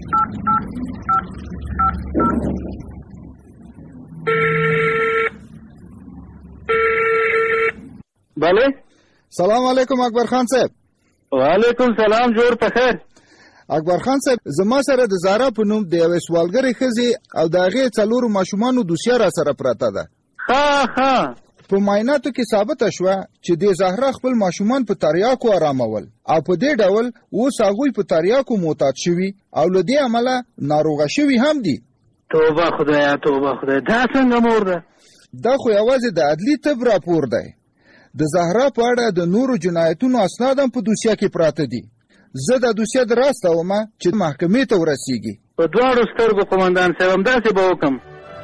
بله. سلام علیکم اکبر خان صاحب. وعلیکم سلام، جوړ په خیر. اکبر خان صاحب، زما سره د زهرا په نوم د یوې سوالګرې ښځې او د هغې 4 ماشومانو دوسیه را سره پرته ده. ښه. په معایناتو کې ثابته شوه چې د زهرا خپل ماشومان په تریاکو آرامول او په دې ډول اوس هغوی په تریاکو معتاد شوي او له دې امله ناروغه شوي هم دي. توبه خدایا، توبه خدایا، دا څنګه مور ده؟ دا خو یوازې د عدلي طب راپور دی. د زهرا په اړه د نورو جنایتونو اسناد هم په دوسیه کې پراته دي. زه دا دوسیه دراستوم چې محکمې ته ورسیږي. په دواړو سترګو قومندان صاحب، همداسې به وکړم.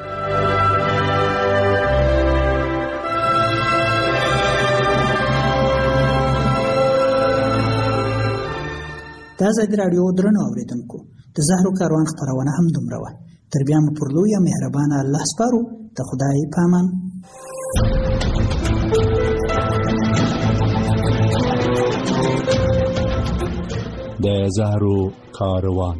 د ازادي راډیو درنو اورېدونکو، د زهرو کاروان خپرونه هم دومره وه. تر بیا مو پر لوی مهربانه الله سپارو. د خدای په امان. د زهرو کاروان.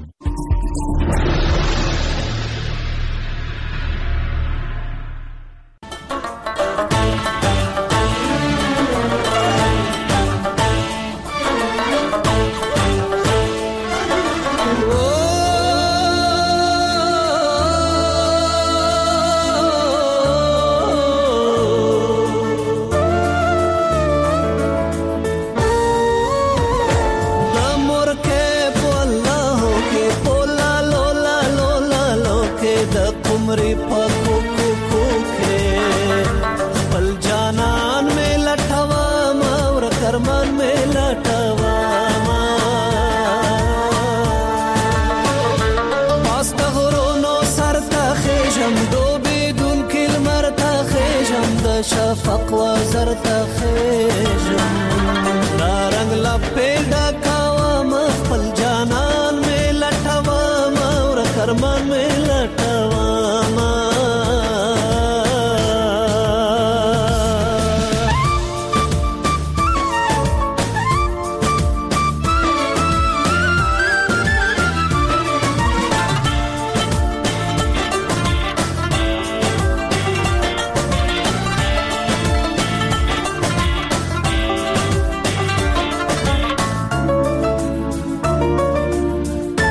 شفق وزر تخیجم دا رنگ لپیدا کوام خپل جانان می لټوام ور کرمان می لټوام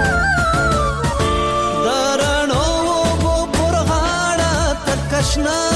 Krishna